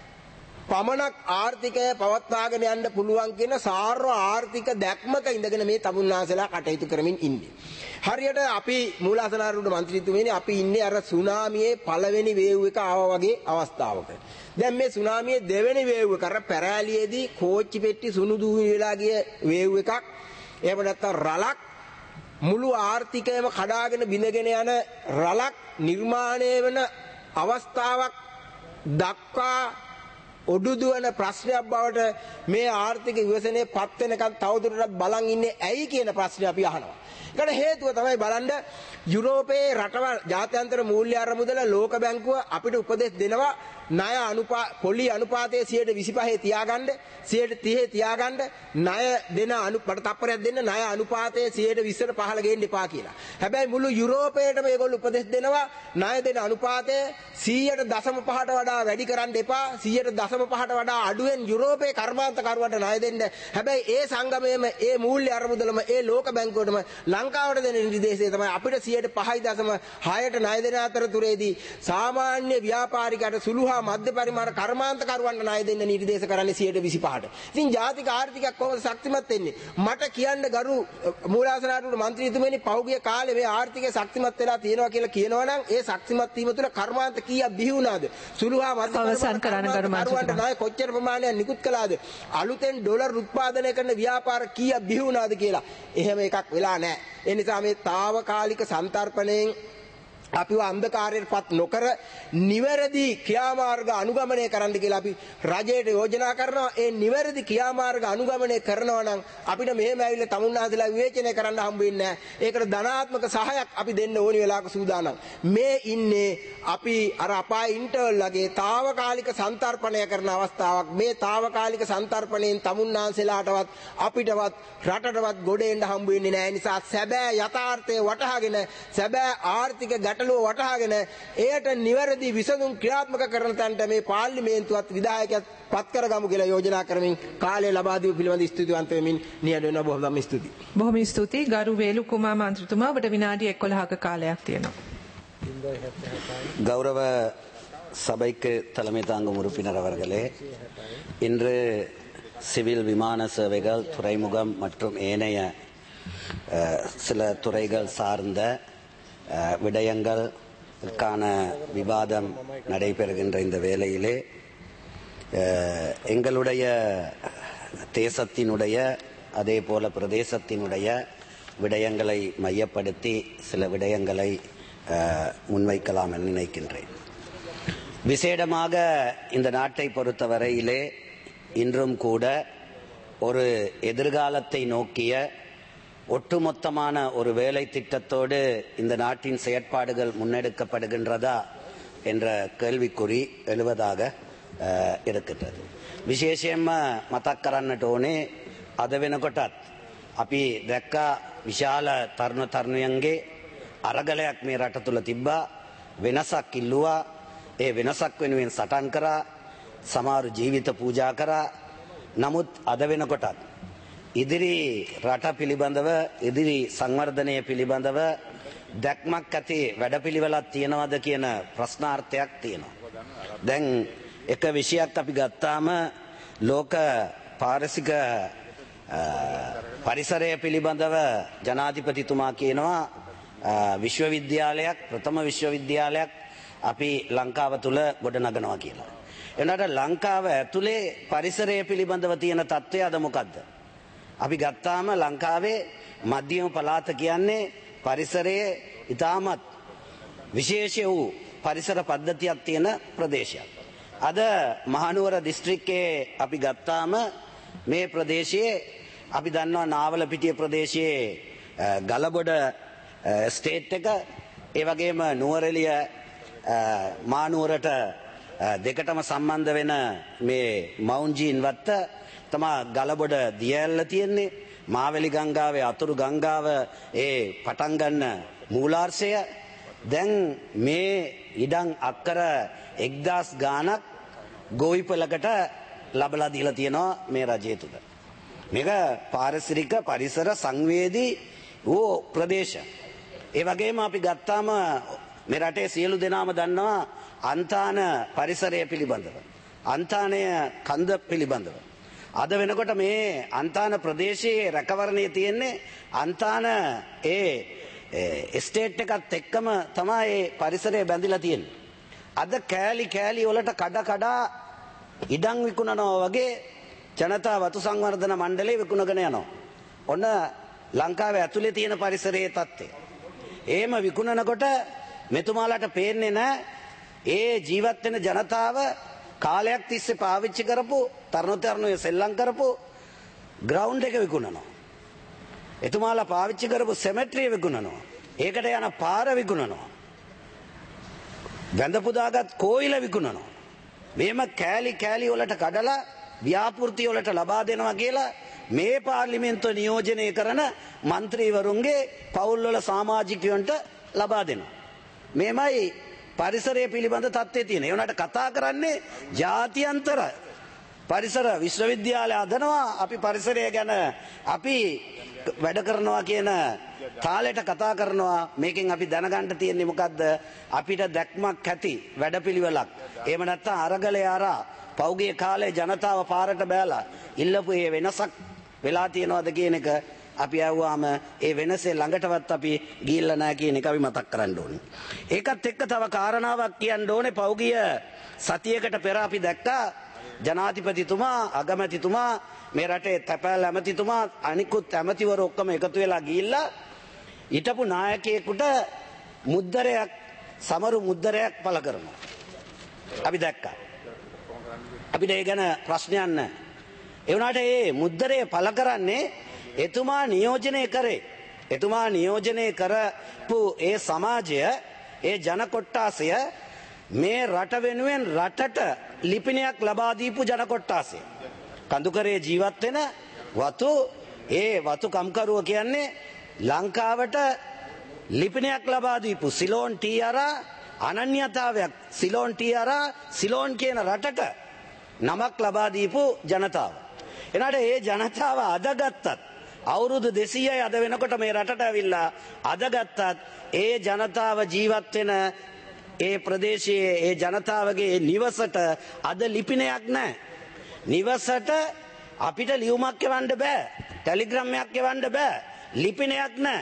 පමණක් ආර්ථිකය පවත්වාගෙන යන්න පුළුවන් කියන සාර්ව ආර්ථික දැක්මක ඉඳගෙන මේ තමුන්නාසලා කටයුතු කරමින් ඉන්නේ. හරියට අපි මූලාසනාරූඪ මන්ත්‍රීතුමනි අපි ඉන්නේ අර සුනාමියේ පළවෙනි වේව් එක ආවා වගේ අවස්ථාවක. දැන් මේ සුනාමියේ දෙවෙනි වේව් එක අර පැරාලියේදී කෝච්චි පෙට්ටි සුණු දූවි වෙලා ගිය වේව් එකක්. එහෙම නැත්නම් රළක් මුළු ආර්ථිකයම කඩාගෙන බිඳගෙන යන රළක් නිර්මාණය වෙන අවස්ථාවක් දක්වා ඔඩුදුවන ප්‍රශ්නයක් බවට මේ ආර්ථික විවසනයේ පත් වෙනකන් තවදුරටත් බලන් ඉන්නේ ඇයි කියන ප්‍රශ්නේ අපි අහනවා. ඒකට හේතුව තමයි බලන්න යුරෝපයේ රටවල් ජාත්‍යන්තර මූල්‍ය අරමුදල ලෝක බැංකුව අපිට උපදෙස් දෙනවා ණය අනුපා පොලි අනුපාතයේ සියයට විසිපහ තියාගන්න සියයට තිහ තියාගන්න ණය දෙන අනුපට තප්පරයක් දෙන්න ණය අනුපාතයේ සියයට විස්සට පහළ ගේන්න එපා කියලා. හැබැයි මුළු යුරෝපයේම මේගොල්ලෝ උපදෙස් දෙනවා ණය දෙන අනුපාතය සියයට දශම පහට වඩා වැඩි කරන්න එපා සියයට දශම පහට වඩා අඩුවෙන් යුරෝපයේ කර්මාන්තකරුවන්ට ණය දෙන්න. හැබැයි ඒ සංගමයේම ඒ මූල්‍ය අරමුදලම ඒ ලෝක බැංකුවටම ලංකාවට දෙන නිර්දේශය තමයි අපිට සියයට පහයි දශම හයට ණය දෙන අතරතුරේදී සාමාන්‍ය ව්‍යාපාරිකයට සුළු මධ්‍ය පරිමාණ කර්මාන්තකරුවන්ට ණය දෙන්න නිර්දේශ කරන්නේ සියයට විසිපහට. ඉතින් ජාතික ආර්ථිකයක් කොහොමද ශක්තිමත් වෙන්නේ? මට කියන්න ගරු මූලාසනාරූඪ මන්ත්‍රීතුමනි පහුගිය කාලේ මේ ආර්ථිකය ශක්තිමත් වෙලා තියෙනවා කියලා කියනවා නම් ඒ ශක්තිමත් වීම තුළ කර්මාන්ත කීයක් බිහි වුණාද? සුළු හා මධ්‍ය කර්මාන්තකරුවන්ට ණය කොච්චර ප්‍රමාණයක් නිකුත් කළාද? අලුතෙන් ඩොලර් උත්පාදනය කරන ව්‍යාපාර කීයක් බිහි වුණාද කියලා. එහෙම එකක් වෙලා නැහැ. ඒ නිසා මේ తాවකාලික සන්තර්පණයෙන් අපිව අන්ධකාරයටපත් නොකර නිවැරදි ක්‍රියාමාර්ග අනුගමනය කරන්න කියලා අපි රජයට යෝජනා කරනවා. ඒ නිවැරදි ක්‍රියාමාර්ග අනුගමනය කරනවා නම් අපිට මෙහෙම ඇවිල්ලා තමුන්නාසලා විවේචනය කරන්න හම්බ වෙන්නේ නැහැ. ඒකට ධනාත්මක සහායක් අපි දෙන්න ඕනි වෙලාවක සූදානම්. මේ ඉන්නේ අපි අර අපාය ඉන්ටර්වල් වගේ తాවකාලික සන්තර්පණය කරන අවස්ථාවක්. මේ తాවකාලික සන්තර්පණයෙන් තමුන්නාසලාටවත් අපිටවත් රටටවත් ගොඩ එන්න හම්බ වෙන්නේ නැහැ. නිසා සැබෑ යථාර්ථය වටහාගෙන සැබෑ ආර්ථික ගැටලුව වටහාගෙන එයට නිවැරදි විසඳුම් ක්‍රියාත්මක කරන තැනට මේ පාර්ලිමේන්තුවත් විධායකයත් පත් කරගමු කියලා යෝජනා කරමින් කාලය ලබා දීම පිළිබඳ ස්තුතිවන්ත වෙමින් නිහඬ වෙනවා. බොහොම ස්තුතියි. බොහොම ස්තුතියි ගරු වේලුකුමාර මන්ත්‍රීතුමා. ඔබට විනාඩි එකොළහක காலයක් තියෙනවා. கௌரவ சபைக்கு தலைமை தாங்கும் உறுப்பினர் அவர்களே, இன்று சிவில் விமான சேவைகள் துறைமுகம் மற்றும் ஏனைய சில துறைகள் சார்ந்த விடயங்கள் கான விவாதம் நடைபெறுகின்ற இந்த வேளையிலே எங்களுடைய தேசத்தினுடைய அதே போல பிரதேசத்தினுடைய விடயங்களை மையப்படுத்தி சில விடயங்களை முன்வைக்கலாம் என நினைக்கின்றேன். விசேடமாக இந்த நாட்டை பொறுத்தவரையிலே இன்றும் கூட ஒரு எதிர்காலத்தை நோக்கிய ஒட்டுமொத்தமான ஒரு வேலை திட்டத்தோடு இந்த நாட்டின் செயற்பாடுகள் முன்னெடுக்கப்படுகின்றதா என்ற கேள்விக்குறி எழுவதாக இருக்கின்றது. විශේෂයෙන්ම මතක් කරන්නට ඕනේ අද වෙනකොටත් අපි දැක්කා විශාල තරුණ තරුණියන්ගේ අරගලයක් මේ රට තුල තිබ්බා. වෙනසක් ඉල්ලුවා. ඒ වෙනසක් වෙනුවෙන් සටන් කරා. සමහර ජීවිත පූජා කරා. නමුත් අද වෙනකොටත් ඉදිරි රට පිළිබඳව ඉදිරි සංවර්ධනය පිළිබඳව දැක්මක් ඇති වැඩපිළිවෙලක් තියනවාද කියන ප්‍රශ්නාර්ථයක් තියෙනවා. දැන් එක විෂයක් අපි ගත්තාම ලෝක පාරිසරික පරිසරය පිළිබඳව ජනාධිපතිතුමා කියනවා විශ්වවිද්‍යාලයක් ප්‍රථම විශ්වවිද්‍යාලයක් අපි ලංකාව තුල ගොඩනගනවා කියලා. එනකට ලංකාව ඇතුලේ පරිසරය පිළිබඳව තියෙන තත්ත්වය අද මොකද්ද? අපි ගත්තාම ලංකාවේ මධ්‍යම පළාත කියන්නේ පරිසරයේ ඉතාමත් විශේෂ වූ පරිසර පද්ධතියක් තියෙන ප්‍රදේශයක්. අද මහනුවර දිස්ත්‍රික්කයේ අපි ගත්තාම මේ ප්‍රදේශයේ අපි දන්නවා නාවලපිටිය ප්‍රදේශයේ ගලබොඩ ස්ටේට් එක ඒ වගේම නුවරඑළිය මානුවරට දෙකටම සම්බන්ධ වෙන මේ මවුන්ජීන් වත්ත තමා ගලබොඩ දියඇල්ල තියෙන්නේ. මාවැලි ගංගාවේ අතුරු ගංගාව ඒ පටන් ගන්න මූලාර්ශය. දැන් මේ ඉඩම් අක්කර එක්දාස් ගානක් ගොවිපලකට ලබලා දීලා තියෙනවා මේ රජය තුල. මේක පාරිසරික පරිසර සංවේදී වූ ප්‍රදේශ. ඒ වගේම අපි ගත්තාම මේ රටේ සියලු දෙනාම දන්නවා අන්තාන පරිසරය පිළිබඳව. අන්තානය කන්ද පිළිබඳව. අද වෙනකොට මේ අන්තාන ප්‍රදේශයේ රැකවරණයේ තියෙන්නේ අන්තාන ඒ එස්ටේට් එකත් එක්කම තමයි ඒ පරිසරය බැඳිලා තියෙන්නේ. අද කෑලි කෑලි වලට කඩ කඩා ඉඩම් විකුණනවා වගේ ජනතා වතු සංවර්ධන මණ්ඩලය විකුණගෙන යනවා. ඔන්න ලංකාවේ ඇතුලේ තියෙන පරිසරයේ තත්ත්වය. එහෙම විකුණනකොට මෙතුමාලට පේන්නේ නැහැ ඒ ජීවත් වෙන ජනතාව කාලයක් තිස්සේ පාවිච්චි කරපු තරුණ තරුණිය සෙල්ලම් කරපු ග්‍රවුන්ඩ් එක විකුණනවා. එතුමාලා පාවිච්චි කරපු සෙමෙට්‍රිය විකුණනවා. ඒකට යන පාර විකුණනවා. වැඳ පුදාගත් කෝවිල විකුණනවා. මේම කෑලි කෑලි වලට කඩලා ව්‍යාපෘති වලට ලබා දෙනවා කියලා මේ පාර්ලිමේන්තුව නියෝජනය කරන മന്ത്രിවරුන්ගේ පවුල් වල සමාජිකයන්ට ලබා දෙනවා. මේමයි පරිසරය පිළිබඳ තත්ත්වයේ තියෙන. ඒ වුණාට කතා කරන්නේ ජාත්‍යන්තර පරිසර විශ්වවිද්‍යාලය හදනවා අපි පරිසරය ගැන අපි වැඩ කරනවා කියන තාලෙට කතා කරනවා. මේකෙන් අපි දැනගන්න තියෙන්නේ මොකද්ද? අපිට දැක්මක් ඇති වැඩපිළිවෙලක්. එහෙම නැත්නම් අරගලේ ආරා පෞගේ කාලේ ජනතාව පාරට බෑලා ඉල්ලපු මේ වෙනසක් වෙලා තියෙනවද කියන එක අපි ආවම ඒ වෙනසේ ළඟටවත් අපි ගිහිල්ලා නැහැ කියන එක අපි මතක් කරන්න ඕනේ. ඒකත් එක්ක තව කාරණාවක් කියන්න ඕනේ. පෞගිය සතියකට පෙර අපි දැක්කා ජනාධිපතිතුමා අගමැතිතුමා මේ රටේ තැපැල් ඇමතිතුමා අනිකුත් ඇමතිවරු ඔක්කොම එකතු වෙලා ගිහිල්ලා හිටපු නායකයෙකුට මුද්දරයක් සමරු මුද්දරයක් පළ කරනවා. අපි දැක්කා. අපිට ඒ ගැන ප්‍රශ්නයක් නැහැ. ඒ වුණාට මේ මුද්දරය පළ කරන්නේ එතුමා නියෝජනය කරේ. එතුමා නියෝජනය කරපු ඒ සමාජය ඒ ජන කොට්ටාසය මේ රට වෙනුවෙන් රටට ලිපිනයක් ලබා දීපු ජන කොට්ටාසය. කඳුකරේ ජීවත් වෙන වතු ඒ වතු කම්කරුව කියන්නේ ලංකාවට ලිපිනයක් ලබා දීපු සිලෝන් ටී ආර් අනන්‍යතාවයක් සිලෝන් ටී ආර් සිලෝන් කියන රටට නමක් ලබා දීපු ජනතාව. එනට ඒ ජනතාව අදගත්තත් අවුරුදු දෙසීයයි අද වෙනකොට මේ රටට ඇවිල්ලා අදගත්තත් ඒ ජනතාව ජීවත් වෙන ඒ ප්‍රදේශයේ ඒ ජනතාවගේ නිවසට අද ලිපිනයක් නැහැ. නිවසට අපිට ලියුමක් එවන්න බෑ. ටෙලිග්‍රෑම් එකක් එවන්න බෑ. ලිපිනයක් නැහැ.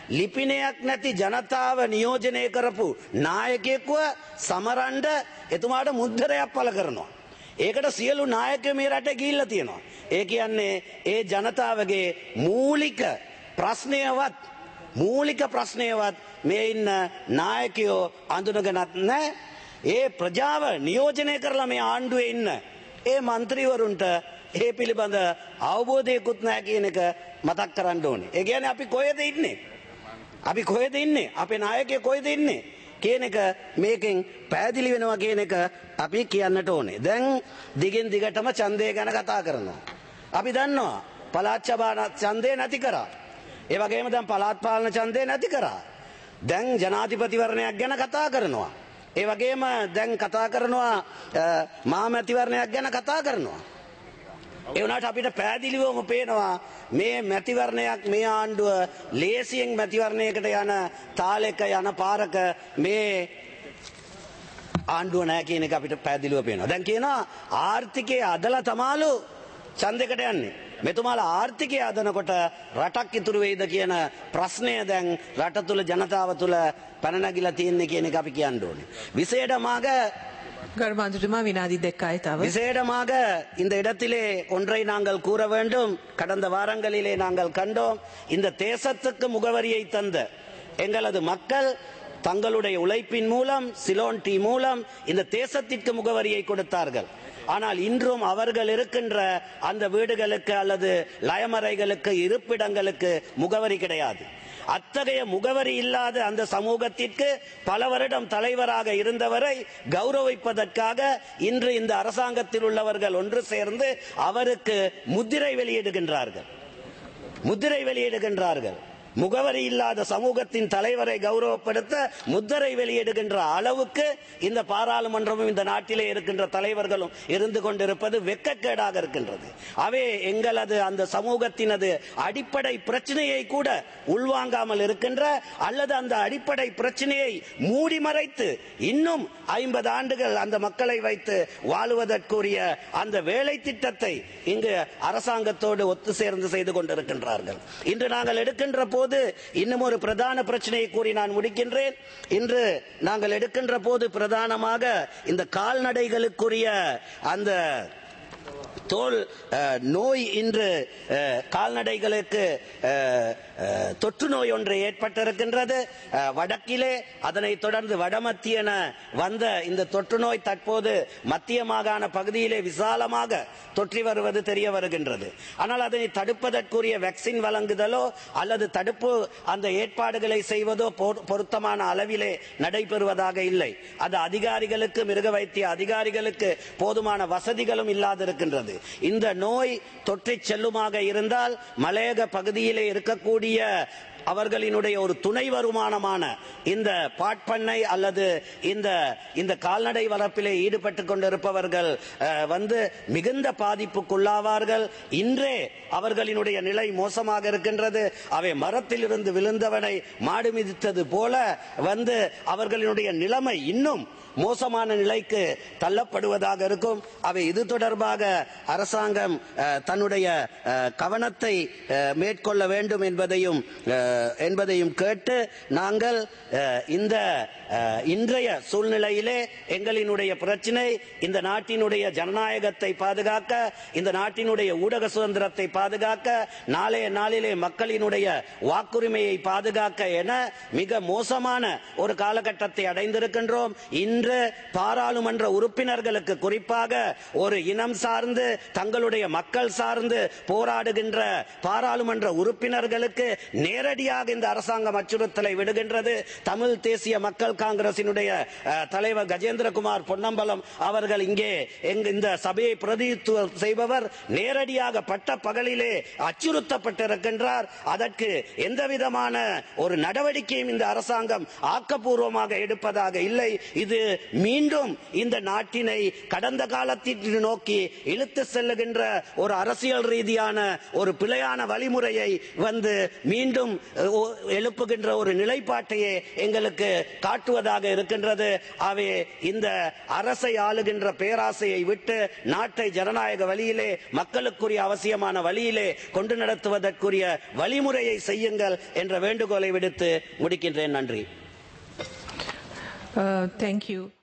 ලිපිනයක් නැති ජනතාව නියෝජනය කරපු නායකයෙක්ව සමරන්න එතුමාට මුද්දරයක් පළ කරනවා. ඒකට සියලු නායකයෝ මේ රටේ ගිහිල්ලා තියෙනවා. ඒ කියන්නේ ඒ ජනතාවගේ මූලික ප්‍රශ්නයවත් මූලික ප්‍රශ්නයවත් මේ ඉන්න නායකයෝ අඳුනගනත් නැහැ. ඒ ප්‍රජාව නියෝජනය කරලා මේ ආණ්ඩුවේ ඉන්න ඒ മന്ത്രിවරුන්ට ඒ පිළිබඳ අවබෝධයකුත් නැහැ කියන එක මතක් කරන්න ඕනේ. ඒ කියන්නේ අපි කොහෙද ඉන්නේ? අපි කොහෙද ඉන්නේ? අපේ නායකයෝ කොහෙද ඉන්නේ? කියන එක මේකෙන් පැහැදිලි වෙනවා කියන එක අපි කියන්නට ඕනේ. දැන් දිගින් දිගටම ඡන්දය ගැන කතා කරනවා. අපි දන්නවා පළාත් සභා ඡන්දය නැති කරා. ඒ වගේම දැන් පළාත් පාලන ඡන්දය නැති කරා. දැන් ජනාධිපතිවරණයක් ගැන කතා කරනවා. ඒ වගේම දැන් කතා කරනවා මහා මැතිවරණයක් ගැන කතා කරනවා. ඒ වුණාට අපිට පැහැදිලිවම පේනවා මේ මැතිවරණයක් මේ ආණ්ඩුව ලේසියෙන් මැතිවරණයකට යන තාලෙක යන පාරක මේ ආණ්ඩුව නැහැ කියන එක අපිට පැහැදිලිව පේනවා. දැන් කියනවා ආර්ථිකයේ අදලා තමාලු ඡන්දයකට යන්නේ. මෙතුමාලා ආර්ථිකය අදනකොට රටක් ඉතුරු වෙයිද කියන ප්‍රශ්නය දැන් රට තුල ජනතාව තුල පැන නැගිලා තියෙන්නේ කියන එක අපි කියන්න ඕනේ. විශේෂமாக கருமாந்துட்டுமா வினாதி தெக்காய்த்தாவு விசேடமாக இந்த இடத்திலே ஒன்றை நாங்கள் கூற வேண்டும். கடந்த வாரங்களிலே நாங்கள் கண்டோம். இந்த தேசத்துக்கு முகவரியை தந்த எங்களது மக்கள் தங்களுடைய உழைப்பின் மூலம் சிலோன் டீ மூலம் இந்த தேசத்திற்கு முகவரியை கொடுத்தார்கள். ஆனால் இன்றும் அவர்கள் இருக்கின்ற அந்த வீடுகளுக்கு அல்லது லயமறைகளுக்கு இருப்பிடங்களுக்கு முகவரி கிடையாது. அத்தகைய முகவரி இல்லாத அந்த சமூகத்திற்கு பல வருடம் தலைவராக இருந்தவரை கௌரவிப்பதற்காக இன்று இந்த அரசாங்கத்தில் உள்ளவர்கள் ஒன்று சேர்ந்து அவருக்கு முத்திரை வெளியிடுகின்றார்கள் முத்திரை வெளியிடுகின்றார்கள் முகவரி இல்லாத சமூகத்தின் தலைவரை கௌரவப்படுத்த முத்திரை வெளியிடுகின்ற அளவுக்கு இந்த பாராளுமன்றமும் இந்த நாட்டிலே இருக்கின்ற தலைவர்களும் இருந்து கொண்டிருப்பது வெட்கக்கேடாக இருக்கின்றது. அவே எங்களது அந்த சமூகத்தினது அடிப்படை பிரச்சனையை கூட உள்வாங்காமல் இருக்கின்ற அல்லது அந்த அடிப்படை பிரச்சனையை மூடி மறைத்து இன்னும் ஐம்பது ஆண்டுகள் அந்த மக்களை வைத்து வாழுவதற்குரிய அந்த வேலை திட்டத்தை இங்கு அரசாங்கத்தோடு ஒத்து சேர்ந்து செய்து கொண்டிருக்கின்றார்கள். இன்று நாங்கள் எடுக்கின்ற போது இன்னும் ஒரு பிரதான பிரச்சனையை கூறி நான் முடிக்கின்றேன். இன்று நாங்கள் எடுக்கின்ற போது பிரதானமாக இந்த கால்நடைகளுக்குரிய அந்த தோல் நோய் இன்று கால்நடைகளுக்கு தொற்று நோய் ஒன்று ஏற்பட்டிருக்கின்றது வடக்கிலே. அதனை தொடர்ந்து வடமத்தியன வந்த இந்த தொற்று நோய் தற்போது மத்திய மாகாண பகுதியிலே விசாலமாக தொற்றி வருவது தெரிய வருகின்றது. ஆனால் அதனை தடுப்பதற்குரிய வேக்சின் வழங்குதலோ அல்லது தடுப்பு அந்த ஏற்பாடுகளை செய்வதோ பொருத்தமான அளவிலே நடைபெறுவதாக இல்லை. அது அதிகாரிகளுக்கு மிருக வைத்திய அதிகாரிகளுக்கு போதுமான வசதிகளும் இல்லாதிருக்கின்றது. இந்த நோய் தொற்றி செல்லுமாக இருந்தால் மலையக பகுதியிலே இருக்கக்கூடிய அவர்களினுடைய ஒரு துணை வருமானமான இந்த பாட்பண்ணை அல்லது இந்த இந்த கால்நடை வளர்ப்பிலே ஈடுபட்டு கொண்டிருப்பவர்கள் வந்து மிகுந்த பாதிப்புக்குள்ளாவார்கள். இன்றே அவர்களினுடைய நிலை மோசமாக இருக்கின்றது. அவை மரத்தில் இருந்து விழுந்தவனை மாடு மிதித்தது போல வந்து அவர்களினுடைய நிலைமை இன்னும் மோசமான நிலைக்கு தள்ளப்படுவதாக இருக்கும். அவை இது தொடர்பாக அரசாங்கம் தன்னுடைய கவனத்தை மேற்கொள்ள வேண்டும் என்பதையும் என்பதையும் கேட்டு நாங்கள் இந்த இன்றைய சூழ்நிலையிலே எங்களினுடைய பிரச்சனை இந்த நாட்டினுடைய ஜனநாயகத்தை பாதுகாக்க, இந்த நாட்டினுடைய ஊடக சுதந்திரத்தை பாதுகாக்க, நாளைய நாளிலே மக்களினுடைய வாக்குரிமையை பாதுகாக்க என மிக மோசமான ஒரு காலகட்டத்தை அடைந்திருக்கின்றோம். இன்று பாராளுமன்ற உறுப்பினர்களுக்கு குறிப்பாக ஒரு இனம் சார்ந்து தங்களுடைய மக்கள் சார்ந்து போராடுகின்ற பாராளுமன்ற உறுப்பினர்களுக்கு நேரடியாக இந்த அரசாங்கம் அச்சுறுத்தலை விடுகின்றது. தமிழ் தேசிய மக்கள் காங்கிரசினுடைய தலைவர் கஜேந்திரகுமார் பொன்னம்பலம் அவர்கள் இங்கே இந்த சபையை பிரதிநிதித்துவம் செய்பவர் நேரடியாக பட்ட பகலிலே அச்சுறுத்தப்பட்டிருக்கின்றார். அதற்கு எந்த விதமான ஒரு நடவடிக்கையும் இந்த அரசாங்கம் ஆக்கப்பூர்வமாக எடுப்பதாக இல்லை. இது மீண்டும் இந்த நாட்டினை கடந்த காலத்திற்கு நோக்கி இழுத்து செல்லுகின்ற ஒரு அரசியல் ரீதியான ஒரு பிழையான வழிமுறையை வந்து மீண்டும் எழுப்புகின்ற ஒரு நிலைப்பாட்டையே எங்களுக்கு காட்டுவதாக இருக்கின்றது. அவை இந்த அரசை ஆளுகின்ற பேராசையை விட்டு நாட்டை ஜனநாயக வழியிலே மக்களுக்குரிய அவசியமான வழியிலே கொண்டு நடத்துவதற்குரிய வழிமுறையை செய்யுங்கள் என்ற வேண்டுகோளை விடுத்து முடிக்கின்றேன். நன்றி. Uh, thank you.